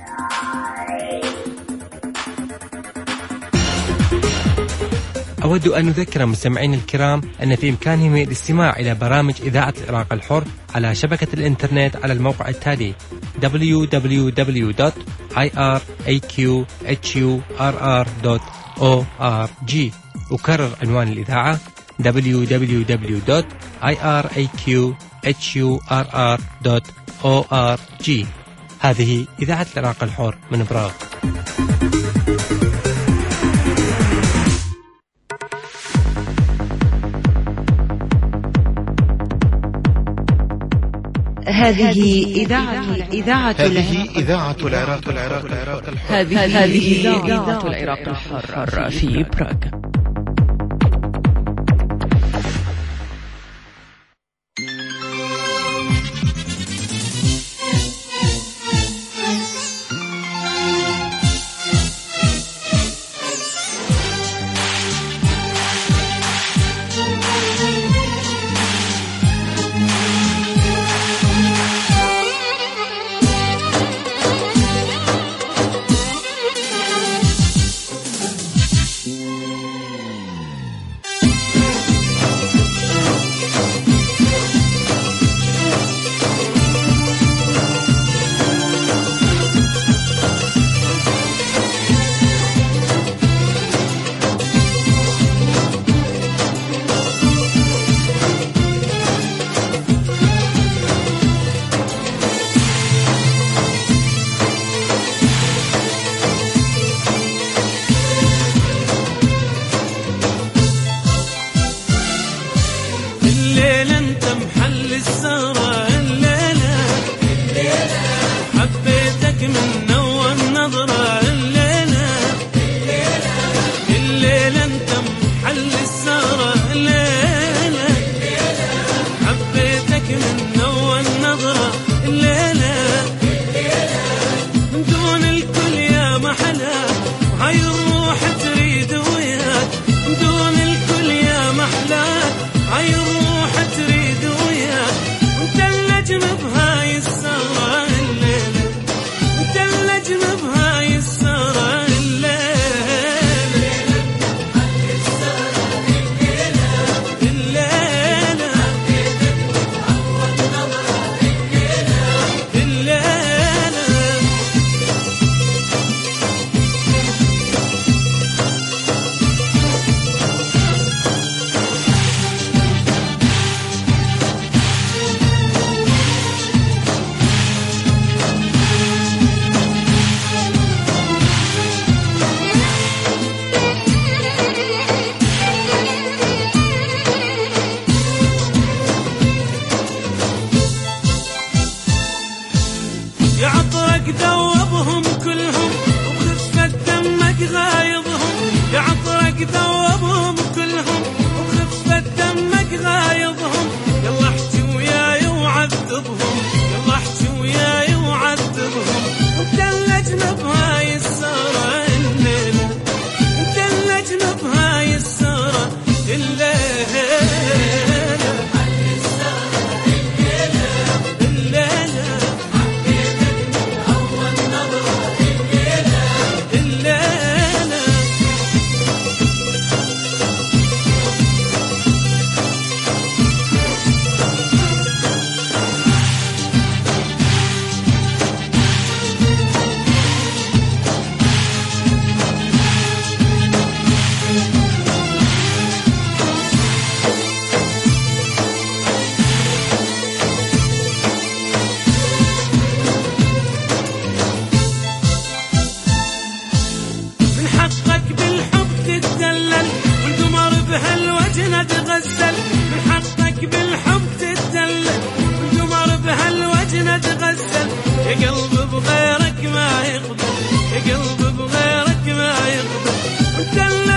[SPEAKER 6] أود أن أذكر مستمعين الكرام أن في إمكانهم الاستماع إلى برامج إذاعة العراق الحر على شبكة الإنترنت على الموقع التالي www.iraqhurr.org. أكرر عنوان الإذاعة www.iraqhurr.org. هذه إذاعة العراق الحر من براغ.
[SPEAKER 1] هذه إذاعة
[SPEAKER 2] العراق الحر في براغ.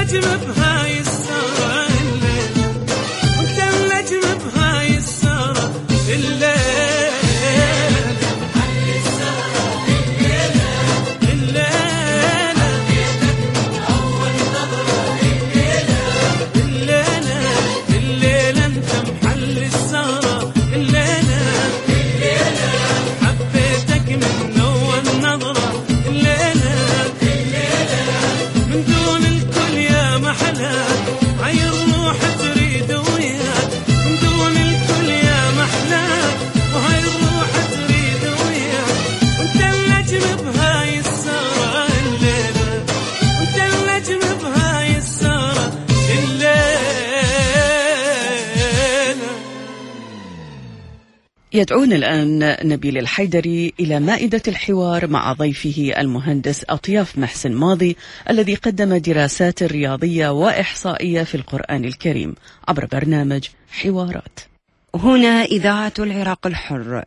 [SPEAKER 12] النجم بهاي السهرة الليلة، وانت النجم بهاي السهرة الليلة.
[SPEAKER 2] يدعون الآن نبيل الحيدري إلى مائدة الحوار مع ضيفه المهندس أطياف محسن ماضي الذي قدم دراسات رياضية وإحصائية في القرآن الكريم عبر برنامج حوارات.
[SPEAKER 1] هنا إذاعة العراق الحر.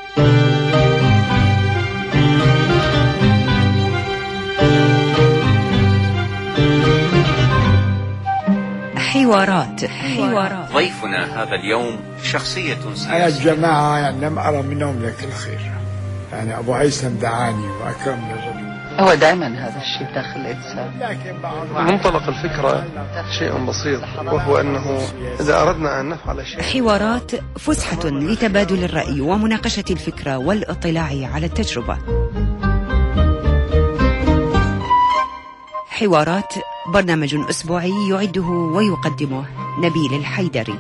[SPEAKER 1] حوارات.
[SPEAKER 7] ضيفنا هذا اليوم شخصية سياسية.
[SPEAKER 8] أنا الجماعة يعني لم أرى منهم لك الخير، يعني أبو هيثم دعاني وأكرم رجل.
[SPEAKER 23] هو دائما هذا الشيء داخل الإنسان.
[SPEAKER 24] منطلق الفكرة شيء بسيط، وهو أنه إذا أردنا أن نفعل شيء.
[SPEAKER 1] حوارات فسحة لتبادل الرأي ومناقشة الفكرة والاطلاع على التجربة. حوارات برنامج أسبوعي يعده ويقدمه نبيل الحيدري.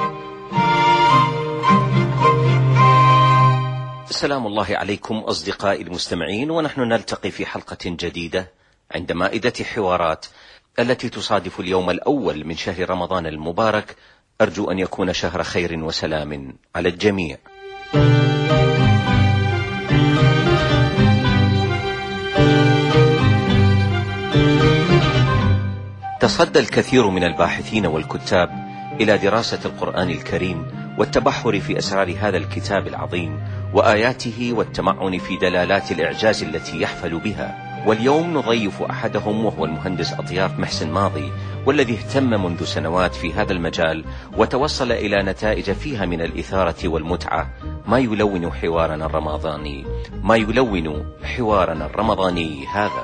[SPEAKER 7] سلام الله عليكم أصدقائي المستمعين، ونحن نلتقي في حلقة جديدة عند مائدة حوارات التي تصادف اليوم الأول من شهر رمضان المبارك. أرجو أن يكون شهر خير وسلام على الجميع. تصدى الكثير من الباحثين والكتاب إلى دراسة القرآن الكريم والتبحر في أسرار هذا الكتاب العظيم وآياته والتمعن في دلالات الإعجاز التي يحفل بها. واليوم نضيف أحدهم وهو المهندس أطياف محسن ماضي، والذي اهتم منذ سنوات في هذا المجال وتوصل إلى نتائج فيها من الإثارة والمتعة ما يلون حوارنا الرمضاني هذا.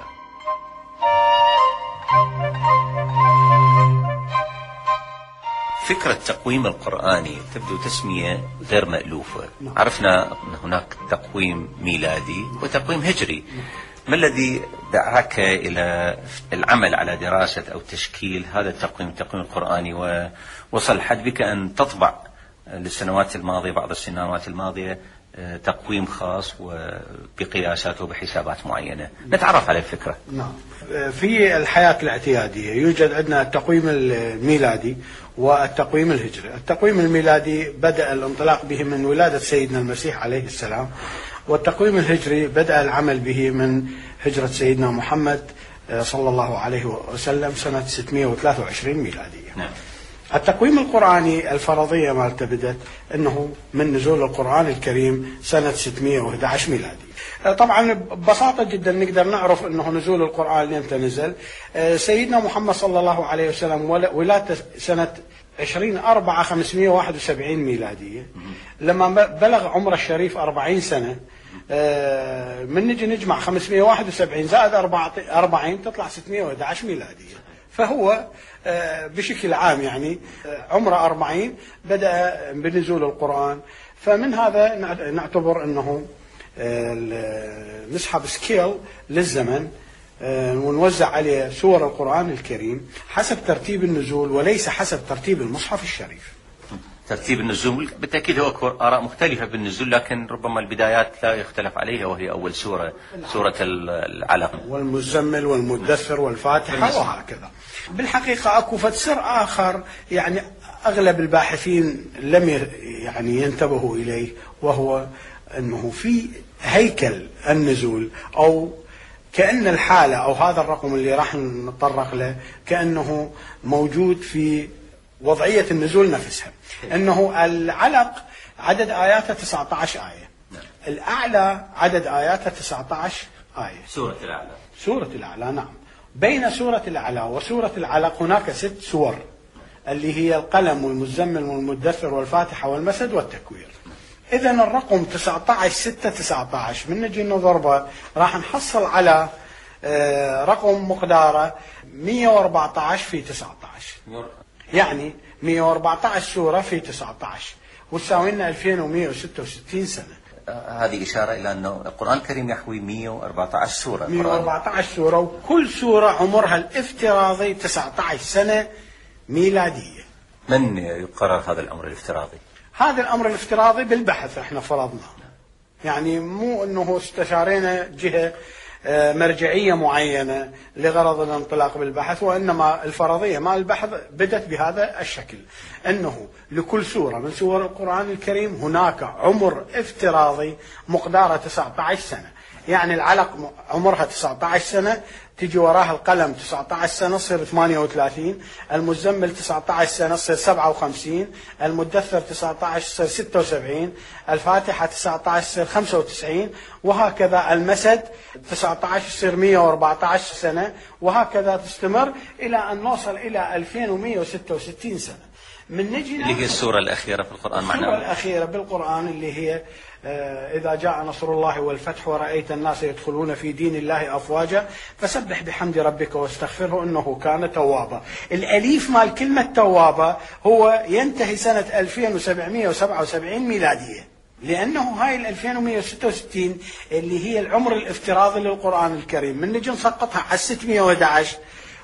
[SPEAKER 7] فكرة التقويم القرآني تبدو تسمية غير مألوفة. عرفنا أن هناك تقويم ميلادي وتقويم هجري. ما الذي دعاك إلى العمل على دراسة أو تشكيل هذا التقويم القرآني، ووصل حد بك أن تطبع للسنوات الماضية بعض السنوات الماضية تقويم خاص وبقياسات وبحسابات معينة؟ نتعرف على الفكرة.
[SPEAKER 22] نعم. في الحياة الاعتيادية يوجد عندنا التقويم الميلادي والتقويم الهجري. التقويم الميلادي بدأ الانطلاق به من ولادة سيدنا المسيح عليه السلام، والتقويم الهجري بدأ العمل به من هجرة سيدنا محمد صلى الله عليه وسلم سنة 623 ميلادية. نعم. التقويم القرآني الفرضية ما بدت أنه من نزول القرآن الكريم سنة 611 ميلادي. طبعا ببساطة جدا نقدر نعرف أنه نزول القرآن امتى نزل. سيدنا محمد صلى الله عليه وسلم ولادته سنة 20/4/571 ميلادية. لما بلغ عمر الشريف 40 سنة من نجي نجمع 571 زائد 40 تطلع 611 ميلادية. فهو بشكل عام يعني عمره 40 بدأ بنزول القرآن. فمن هذا نعتبر أنه نسحب سكيل للزمن ونوزع عليه سور القرآن الكريم حسب ترتيب النزول وليس حسب ترتيب المصحف الشريف.
[SPEAKER 7] ترتيب النزول بالتأكيد هو آراء مختلفة بالنزول، لكن ربما البدايات لا يختلف عليها، وهي أول سورة العلق
[SPEAKER 22] والمزمل والمدثر والفاتحة وهكذا. بالحقيقة أكو سر آخر يعني أغلب الباحثين لم يعني ينتبهوا إليه، وهو أنه في هيكل النزول أو كأن الحالة أو هذا الرقم اللي راح نتطرق له كأنه موجود في وضعية النزول نفسها. أنه العلق عدد آياته 19 آية، الأعلى عدد آياته 19 آية.
[SPEAKER 7] سورة الأعلى.
[SPEAKER 22] سورة الأعلى نعم.
[SPEAKER 5] بين سورة الأعلى وسورة العلق هناك 6 سور، اللي هي القلم والمزمل والمدثر والفاتحة والمسد والتكوير. إذا الرقم 19/6/19 من نجي نضربه راح نحصل على رقم مقداره 114 في 19، يعني 114 سورة في 19 وتساوي لنا 2166 سنة.
[SPEAKER 7] هذه إشارة إلى أنه القرآن الكريم يحوي 114 سورة.
[SPEAKER 5] 114 سورة، وكل سورة عمرها الافتراضي 19 سنة ميلادية.
[SPEAKER 7] من يقرر هذا الأمر الافتراضي؟
[SPEAKER 5] هذا الأمر الافتراضي بالبحث احنا فرضناه، يعني مو أنه استشارينا جهة مرجعية معينة لغرض الانطلاق بالبحث، وإنما الفرضية مع البحث بدت بهذا الشكل، أنه لكل سورة من سور القرآن الكريم هناك عمر افتراضي مقداره 19 سنة. يعني العلق عمرها 19 سنة، تجي وراها القلم 19 سنة تصير 38، المزمل 19 سنة تصير 57، المدثر 19 تصير 76، الفاتحة 19 تصير 95، وهكذا المسد 19 تصير 114 سنة، وهكذا تستمر إلى أن نوصل إلى 2166 سنة. من نجي
[SPEAKER 7] اللي هي السورة الأخيرة في القرآن معناها
[SPEAKER 5] السورة الأخيرة بالقرآن اللي هي إذا جاء نصر الله والفتح ورأيت الناس يدخلون في دين الله أفواجا فسبح بحمد ربك واستغفره إنه كان توابا. الأليف مال كلمة توابا هو ينتهي سنة 2777 ميلادية، لأنه هاي 2166 اللي هي العمر الافتراضي للقرآن الكريم. من نجي نسقطها على 611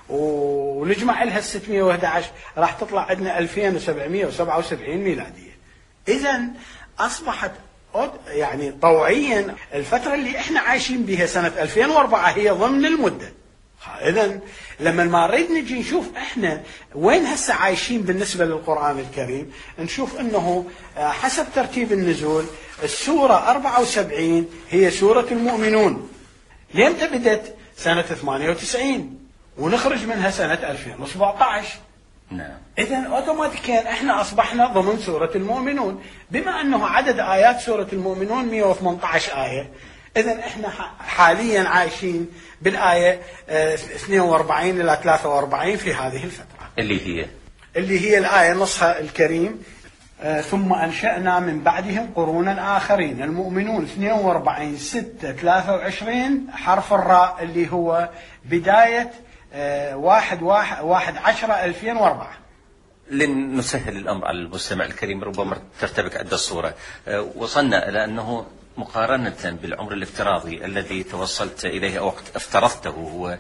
[SPEAKER 5] ونجمع لها 611 راح تطلع عندنا 2777 ميلادية. إذا أصبحت يعني طوعيا الفترة اللي احنا عايشين بها سنة 2004 هي ضمن المدة. إذا لما ما نريد نجي نشوف احنا وين هسه عايشين بالنسبة للقرآن الكريم، نشوف انه حسب ترتيب النزول السورة 74 هي سورة المؤمنون. لمتى بدت؟ سنة 98 ونخرج منها سنة 2017.
[SPEAKER 7] نعم.
[SPEAKER 5] إذن أوتوماتيكيا إحنا أصبحنا ضمن سورة المؤمنون، بما أنه عدد آيات سورة المؤمنون 118 آية. إذن إحنا حاليا عايشين بالآية 42 إلى 43 في هذه الفترة، اللي هي الآية نصها الكريم ثم أنشأنا من بعدهم قرونا آخرين. المؤمنون 42 6 23 حرف الراء اللي هو بداية 1/10/2004.
[SPEAKER 7] لنسهل الأمر على المستمع الكريم ربما ترتبك عدة الصورة. وصلنا إلى أنه مقارنة بالعمر الافتراضي الذي توصلت إليه أو افترضته هو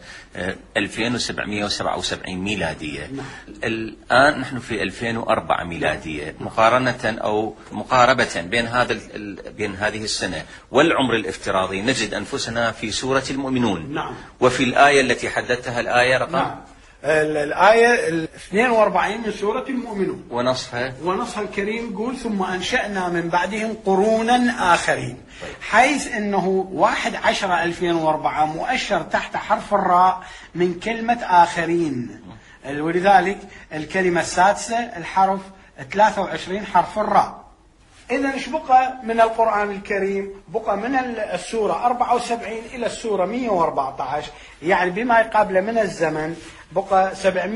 [SPEAKER 7] 2777 ميلادية. الآن نحن في 2004 ميلادية. مقارنة أو مقاربة بين هذه السنة والعمر الافتراضي نجد أنفسنا في سورة المؤمنون.
[SPEAKER 5] نعم.
[SPEAKER 7] وفي الآية التي حددتها الآية رقم
[SPEAKER 5] نعم. الآية 42 من سورة المؤمنون
[SPEAKER 7] ونصها
[SPEAKER 5] الكريم يقول ثم أنشأنا من بعدهم قرونا آخرين، حيث أنه 1/10/2004 مؤشر تحت حرف الراء من كلمة آخرين، ولذلك الكلمة السادسة الحرف 23 حرف الراء. إذا إيش بقى من القرآن الكريم؟ بقى من السورة 74 إلى السورة 114، يعني بما يقابل من الزمن بقى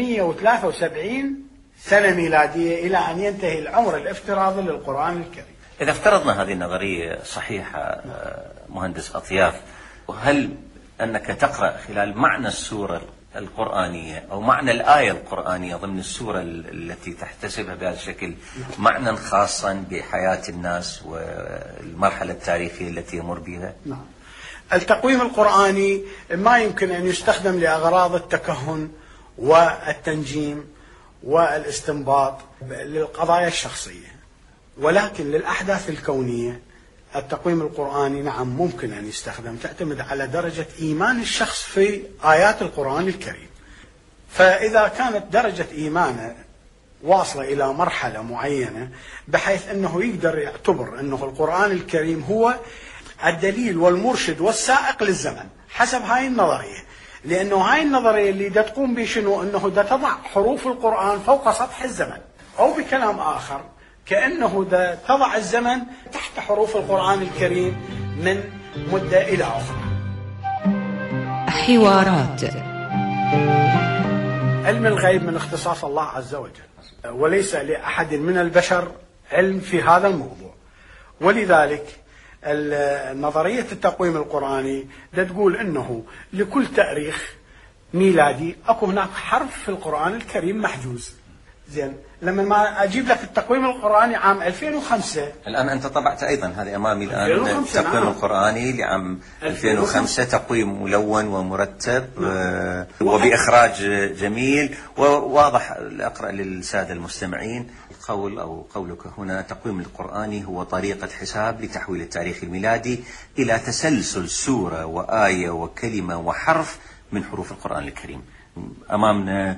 [SPEAKER 5] 773 سنة ميلادية إلى أن ينتهي العمر الافتراضي للقرآن الكريم.
[SPEAKER 7] إذا افترضنا هذه النظرية صحيحة مهندس أطياف، وهل أنك تقرأ خلال معنى السورة القرآنية أو معنى الآية القرآنية ضمن السورة التي تحتسبها بهذا الشكل معنى خاصا بحياة الناس والمرحلة التاريخية التي يمر بها؟
[SPEAKER 5] نعم. التقويم القرآني ما يمكن أن يستخدم لأغراض التكهن والتنجيم والاستنباط للقضايا الشخصية، ولكن للأحداث الكونية التقويم القرآني نعم ممكن أن يستخدم، تعتمد على درجة إيمان الشخص في آيات القرآن الكريم. فإذا كانت درجة إيمانه واصلة إلى مرحلة معينة بحيث أنه يقدر يعتبر أنه القرآن الكريم هو الدليل والمرشد والسائق للزمن حسب هاي النظرية، لأنه هاي النظرية اللي دا تقوم بشنو أنه دا تضع حروف القرآن فوق سطح الزمن، أو بكلام آخر كأنه دا تضع الزمن تحت حروف القرآن الكريم من مدة إلى أخرى.
[SPEAKER 1] حوارات
[SPEAKER 5] علم الغيب من اختصاص الله عز وجل، وليس لأحد من البشر علم في هذا الموضوع. ولذلك نظرية التقويم القرآني تقول أنه لكل تاريخ ميلادي أكو هناك حرف في القرآن الكريم محجوز. زين، لما ما أجيب لك التقويم القرآني عام 2005،
[SPEAKER 7] الآن أنت طبعت أيضا، هذه أمامي الآن التقويم القرآني لعام 2005، تقويم ملون ومرتب وبإخراج جميل وواضح. أقرأ للسادة المستمعين قولك هنا: التقويم القرآني هو طريقة حساب لتحويل التاريخ الميلادي إلى تسلسل سورة وآية وكلمة وحرف من حروف القرآن الكريم. أمامنا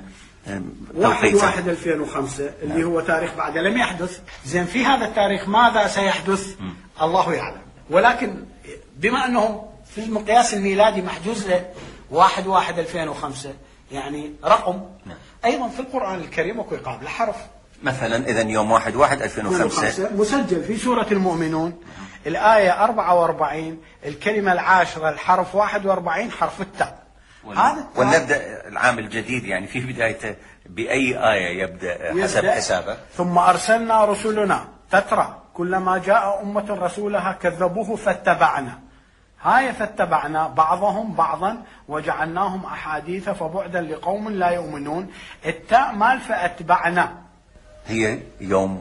[SPEAKER 5] 1/1/2005 اللي هو تاريخ بعد لم يحدث. زين، في هذا التاريخ ماذا سيحدث؟ الله يعلم. ولكن بما أنه في المقياس الميلادي محجوز له 1/1/2005 يعني رقم، أيضا في القرآن الكريم وكو يقابل حرف.
[SPEAKER 7] مثلا إذا يوم 1/1/2005
[SPEAKER 5] مسجل في سورة المؤمنون الآية 44 الكلمة العاشرة الحرف 41 حرف التاء.
[SPEAKER 7] ونبدأ العام الجديد يعني في بدايته بأي آية يبدأ حسب حسابه؟
[SPEAKER 5] ثم أرسلنا رسلنا تترى كلما جاء أمة رسولها كذبوه فاتبعنا. هاي فاتبعنا بعضهم بعضا وجعلناهم أحاديث فبعدا لقوم لا يؤمنون. التاء مال فاتبعنا
[SPEAKER 7] هي يوم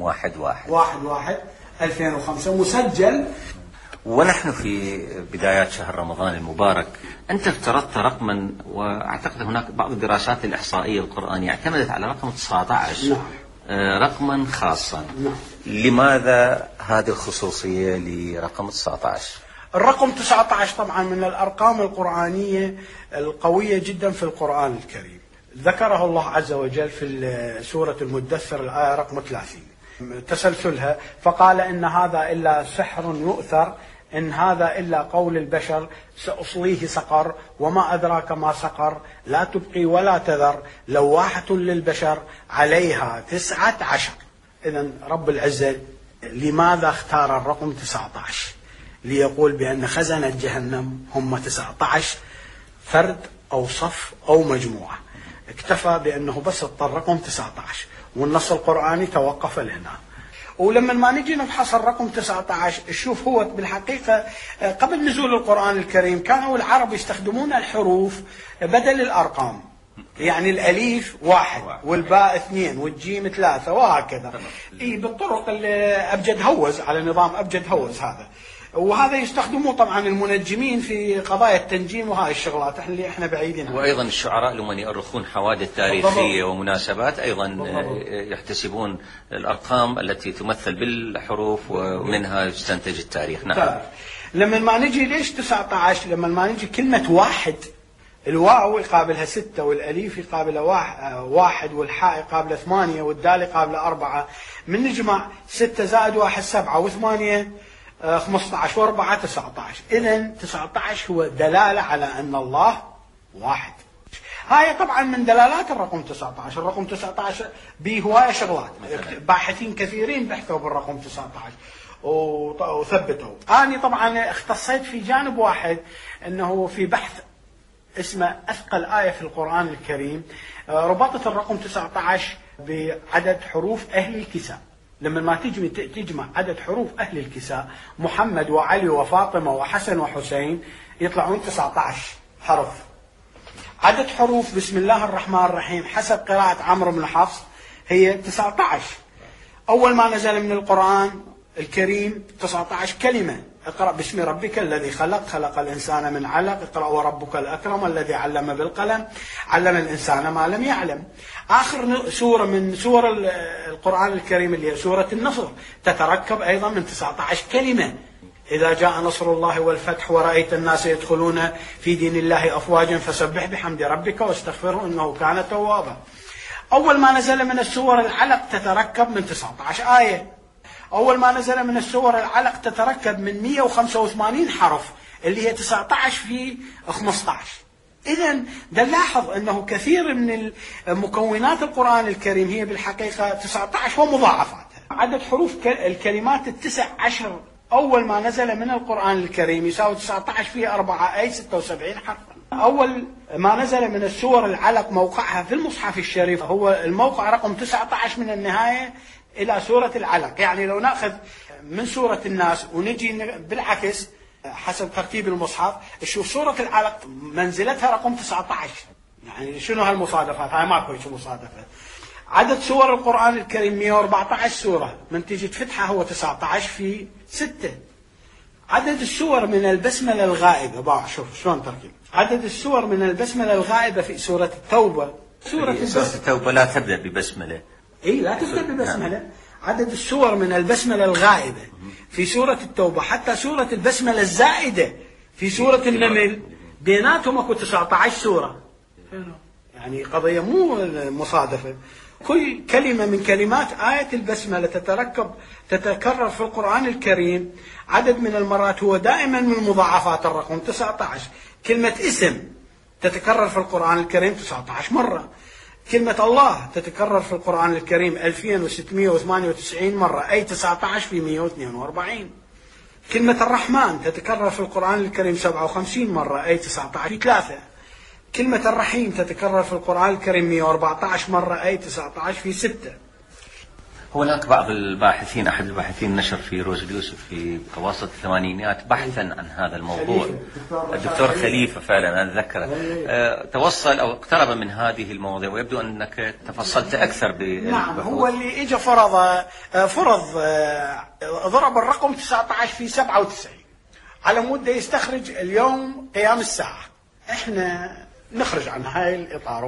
[SPEAKER 5] 1/1/2005 مسجل.
[SPEAKER 7] ونحن في بدايات شهر رمضان المبارك، أنت افترضت رقما، وأعتقد هناك بعض الدراسات الإحصائية القرآنية اعتمدت على رقم 19. رقما خاصا. لماذا هذه الخصوصية لرقم 19؟
[SPEAKER 5] الرقم 19 طبعا من الأرقام القرآنية القوية جدا في القرآن الكريم. ذكره الله عز وجل في سورة المدثر الآية رقم 30 تسلسلها، فقال إن هذا إلا سحر يؤثر، إن هذا إلا قول البشر، سأصليه سقر وما أدراك ما سقر، لا تبقي ولا تذر، لواحة للبشر عليها 19. إذن رب العزة لماذا اختار الرقم 19؟ ليقول بأن خزنة جهنم هم 19 فرد أو صف أو مجموعة. اكتفى بأنه بس اضطر رقم 19 والنص القرآني توقف لهنا. ولما ما نجي نبحث الرقم 19 نشوف هو بالحقيقة قبل نزول القرآن الكريم كانوا العرب يستخدمون الحروف بدل الأرقام، يعني الأليف 1 والباء 2 والجيم 3 وهكذا، بالطرق اللي أبجد هوز، على نظام أبجد هوز هذا. وهذا يستخدموه طبعا المنجمين في قضايا التنجيم وهاي الشغلات اللي احنا بعيدين.
[SPEAKER 7] وايضا الشعراء لما يؤرخون حوادث تاريخيه ومناسبات ايضا يحتسبون الارقام التي تمثل بالحروف ومنها يستنتج التاريخ. نعم.
[SPEAKER 5] لما ما نجي ليش 19؟ لما ما نجي كلمه واحد، الواو يقابلها 6 والاليف يقابلها 1 والحاء يقابلها 8 والدال يقابلها 4، من نجمع 6 زائد 1 7 و8 15 و4 19. إذن 19 هو دلالة على أن الله واحد. هاي طبعا من دلالات الرقم 19. الرقم 19 به هواية شغلات، باحثين كثيرين بحثوا بالرقم 19 وثبتوا. أنا طبعا اختصيت في جانب واحد، أنه في بحث اسمه أثقل آية في القرآن الكريم، ربطت الرقم 19 بعدد حروف أهل الكساء. لما ما تجمع عدد حروف أهل الكساء محمد وعلي وفاطمة وحسن وحسين يطلعون 19 حرف. عدد حروف بسم الله الرحمن الرحيم حسب قراءة عمرو بن حفص هي 19. أول ما نزل من القرآن الكريم 19 كلمة: اقرأ باسم ربك الذي خلق، خلق الإنسان من علق، اقرأ وربك الأكرم الذي علم بالقلم، علم الإنسان ما لم يعلم. آخر سورة من سور القرآن الكريم اللي هي سورة النصر تتركب أيضا من 19 كلمة: إذا جاء نصر الله والفتح ورأيت الناس يدخلون في دين الله أفواجا فسبح بحمد ربك واستغفره إنه كان توابا. أول ما نزل من السور العلق تتركب من 19 آية. أول ما نزل من السور العلق تتركب من 185 حرف اللي هي 19 في 15. إذن نلاحظ أنه كثير من مكونات القرآن الكريم هي بالحقيقة 19 ومضاعفاتها. عدد حروف الكلمات 19 أول ما نزل من القرآن الكريم يساوي 19 في 4 أي 76 حرفا. أول ما نزل من السور العلق موقعها في المصحف الشريف هو الموقع رقم 19 من النهاية إلى سورة العلق. يعني لو نأخذ من سورة الناس ونجي بالعكس حسب ترتيب المصحف نشوف سورة العلق منزلتها رقم 19. يعني شنو هالمصادفات؟ هاي ماكو هيك مصادفة. عدد سور القرآن الكريم 114 سورة، من تيجي تفتحها هو 19 في 6. عدد السور من البسملة الغائبة بقى شوف شلون تركيب. عدد السور من البسملة الغائبة في سورة التوبة.
[SPEAKER 7] سورة التوبة لا تبدأ ببسملة.
[SPEAKER 5] إيه لا تبدأ ببسملة. عدد السور من البسملة الغائبة في سورة التوبة حتى سورة البسملة الزائدة في سورة النمل بيناتهم اكو 19 سورة. يعني قضية مو مصادفة. كل كلمة من كلمات آية البسملة تتكرر في القرآن الكريم عدد من المرات هو دائما من مضاعفات الرقم 19. كلمة اسم تتكرر في القرآن الكريم 19 مرة. كلمة الله تتكرر في القرآن الكريم 2698 مرة، أي 19 في 142. كلمة الرحمن تتكرر في القرآن الكريم 57 مرة، أي 19 في 3. كلمة الرحيم تتكرر في القرآن الكريم 114 مرة، أي 19 في 6.
[SPEAKER 7] هناك بعض الباحثين، أحد الباحثين نشر في روز اليوسف في أواسط الثمانينات بحثا عن هذا الموضوع. الدكتور خليفة فعلا أنا أتذكره توصل أو اقترب من هذه المواضيع، ويبدو أنك تفصلت أكثر بالبحوث.
[SPEAKER 5] نعم، هو اللي إجا فرض ضرب الرقم 19 في 97 على مود يستخرج اليوم قيام الساعة. احنا نخرج عن هاي الإطار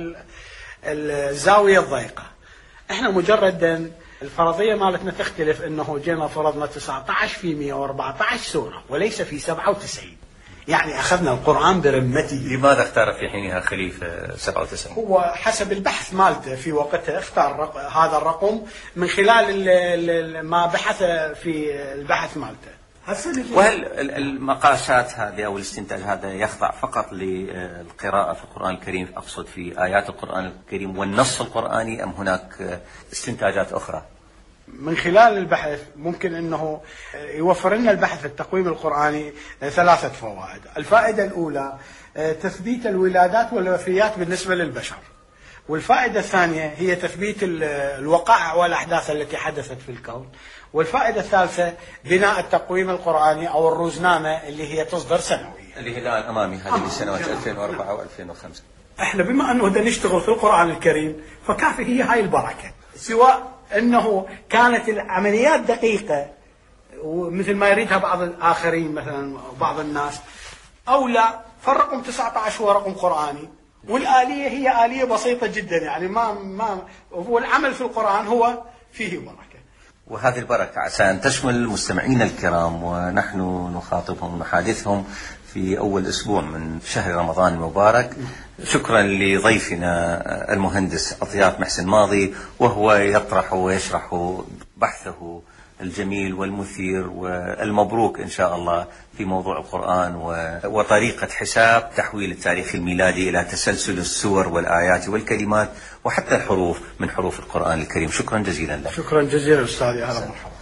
[SPEAKER 5] وهالزاوية الضيقة. احنا مجردا الفرضية مالتنا تختلف، انه جينا فرضنا 19 في 114 سورة وليس في 97. يعني اخذنا القرآن برمته.
[SPEAKER 7] لماذا اختار في حينها خليفة 97؟
[SPEAKER 5] هو حسب البحث مالته في وقتها اختار هذا الرقم من خلال ما بحث في البحث مالته.
[SPEAKER 7] وهل المقاسات هذه أو الاستنتاج هذا يخضع فقط للقراءة في القرآن الكريم، أقصد في آيات القرآن الكريم والنص القرآني، أم هناك استنتاجات أخرى؟
[SPEAKER 5] من خلال البحث ممكن أنه يوفر لنا البحث في التقويم القرآني 3 فوائد. الفائدة الأولى تثبيت الولادات والوفيات بالنسبة للبشر، والفائدة الثانية هي تثبيت الوقائع والأحداث التي حدثت في الكون، والفائدة الثالثة بناء التقويم القرآني أو الروزنامة اللي هي تصدر سنويا،
[SPEAKER 7] اللي هي الآن أمامي هذه لسنوات 2004 و2005.
[SPEAKER 5] احنا بما أنه بدنا نشتغل في القرآن الكريم فكافي هي هاي البركة، سواء أنه كانت العمليات دقيقة ومثل ما يريدها بعض الآخرين مثلا بعض الناس، أو لا، فالرقم 19 هو رقم قرآني، والآلية هي آلية بسيطة جدا. يعني هو العمل في القرآن هو فيه بركة،
[SPEAKER 7] وهذه البركة عسى أن تشمل مستمعينا الكرام، ونحن نخاطبهم ونحادثهم في أول أسبوع من شهر رمضان المبارك. شكرا لضيفنا المهندس أضياف محسن ماضي، وهو يطرح ويشرح بحثه الجميل والمثير والمبروك إن شاء الله في موضوع القرآن وطريقة حساب تحويل التاريخ الميلادي إلى تسلسل السور والآيات والكلمات وحتى الحروف من حروف القرآن الكريم. شكرا جزيلا لك.
[SPEAKER 5] شكرا جزيلا أستاذي، أهلا مرحبا.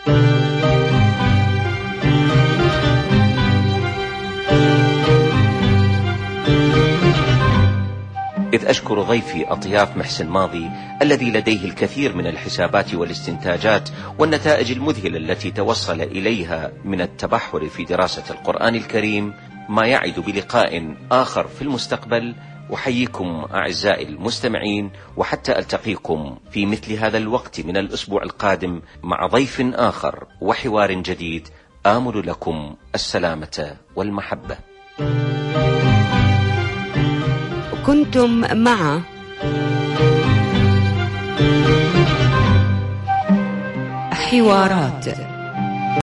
[SPEAKER 7] إذ أشكر ضيفي أضياف محسن ماضي الذي لديه الكثير من الحسابات والاستنتاجات والنتائج المذهلة التي توصل إليها من التبحر في دراسة القرآن الكريم، ما يعد بلقاء آخر في المستقبل. أحييكم أعزائي المستمعين، وحتى ألتقيكم في مثل هذا الوقت من الأسبوع القادم مع ضيف آخر وحوار جديد، آمل لكم السلامة والمحبة.
[SPEAKER 1] كنتم مع حوارات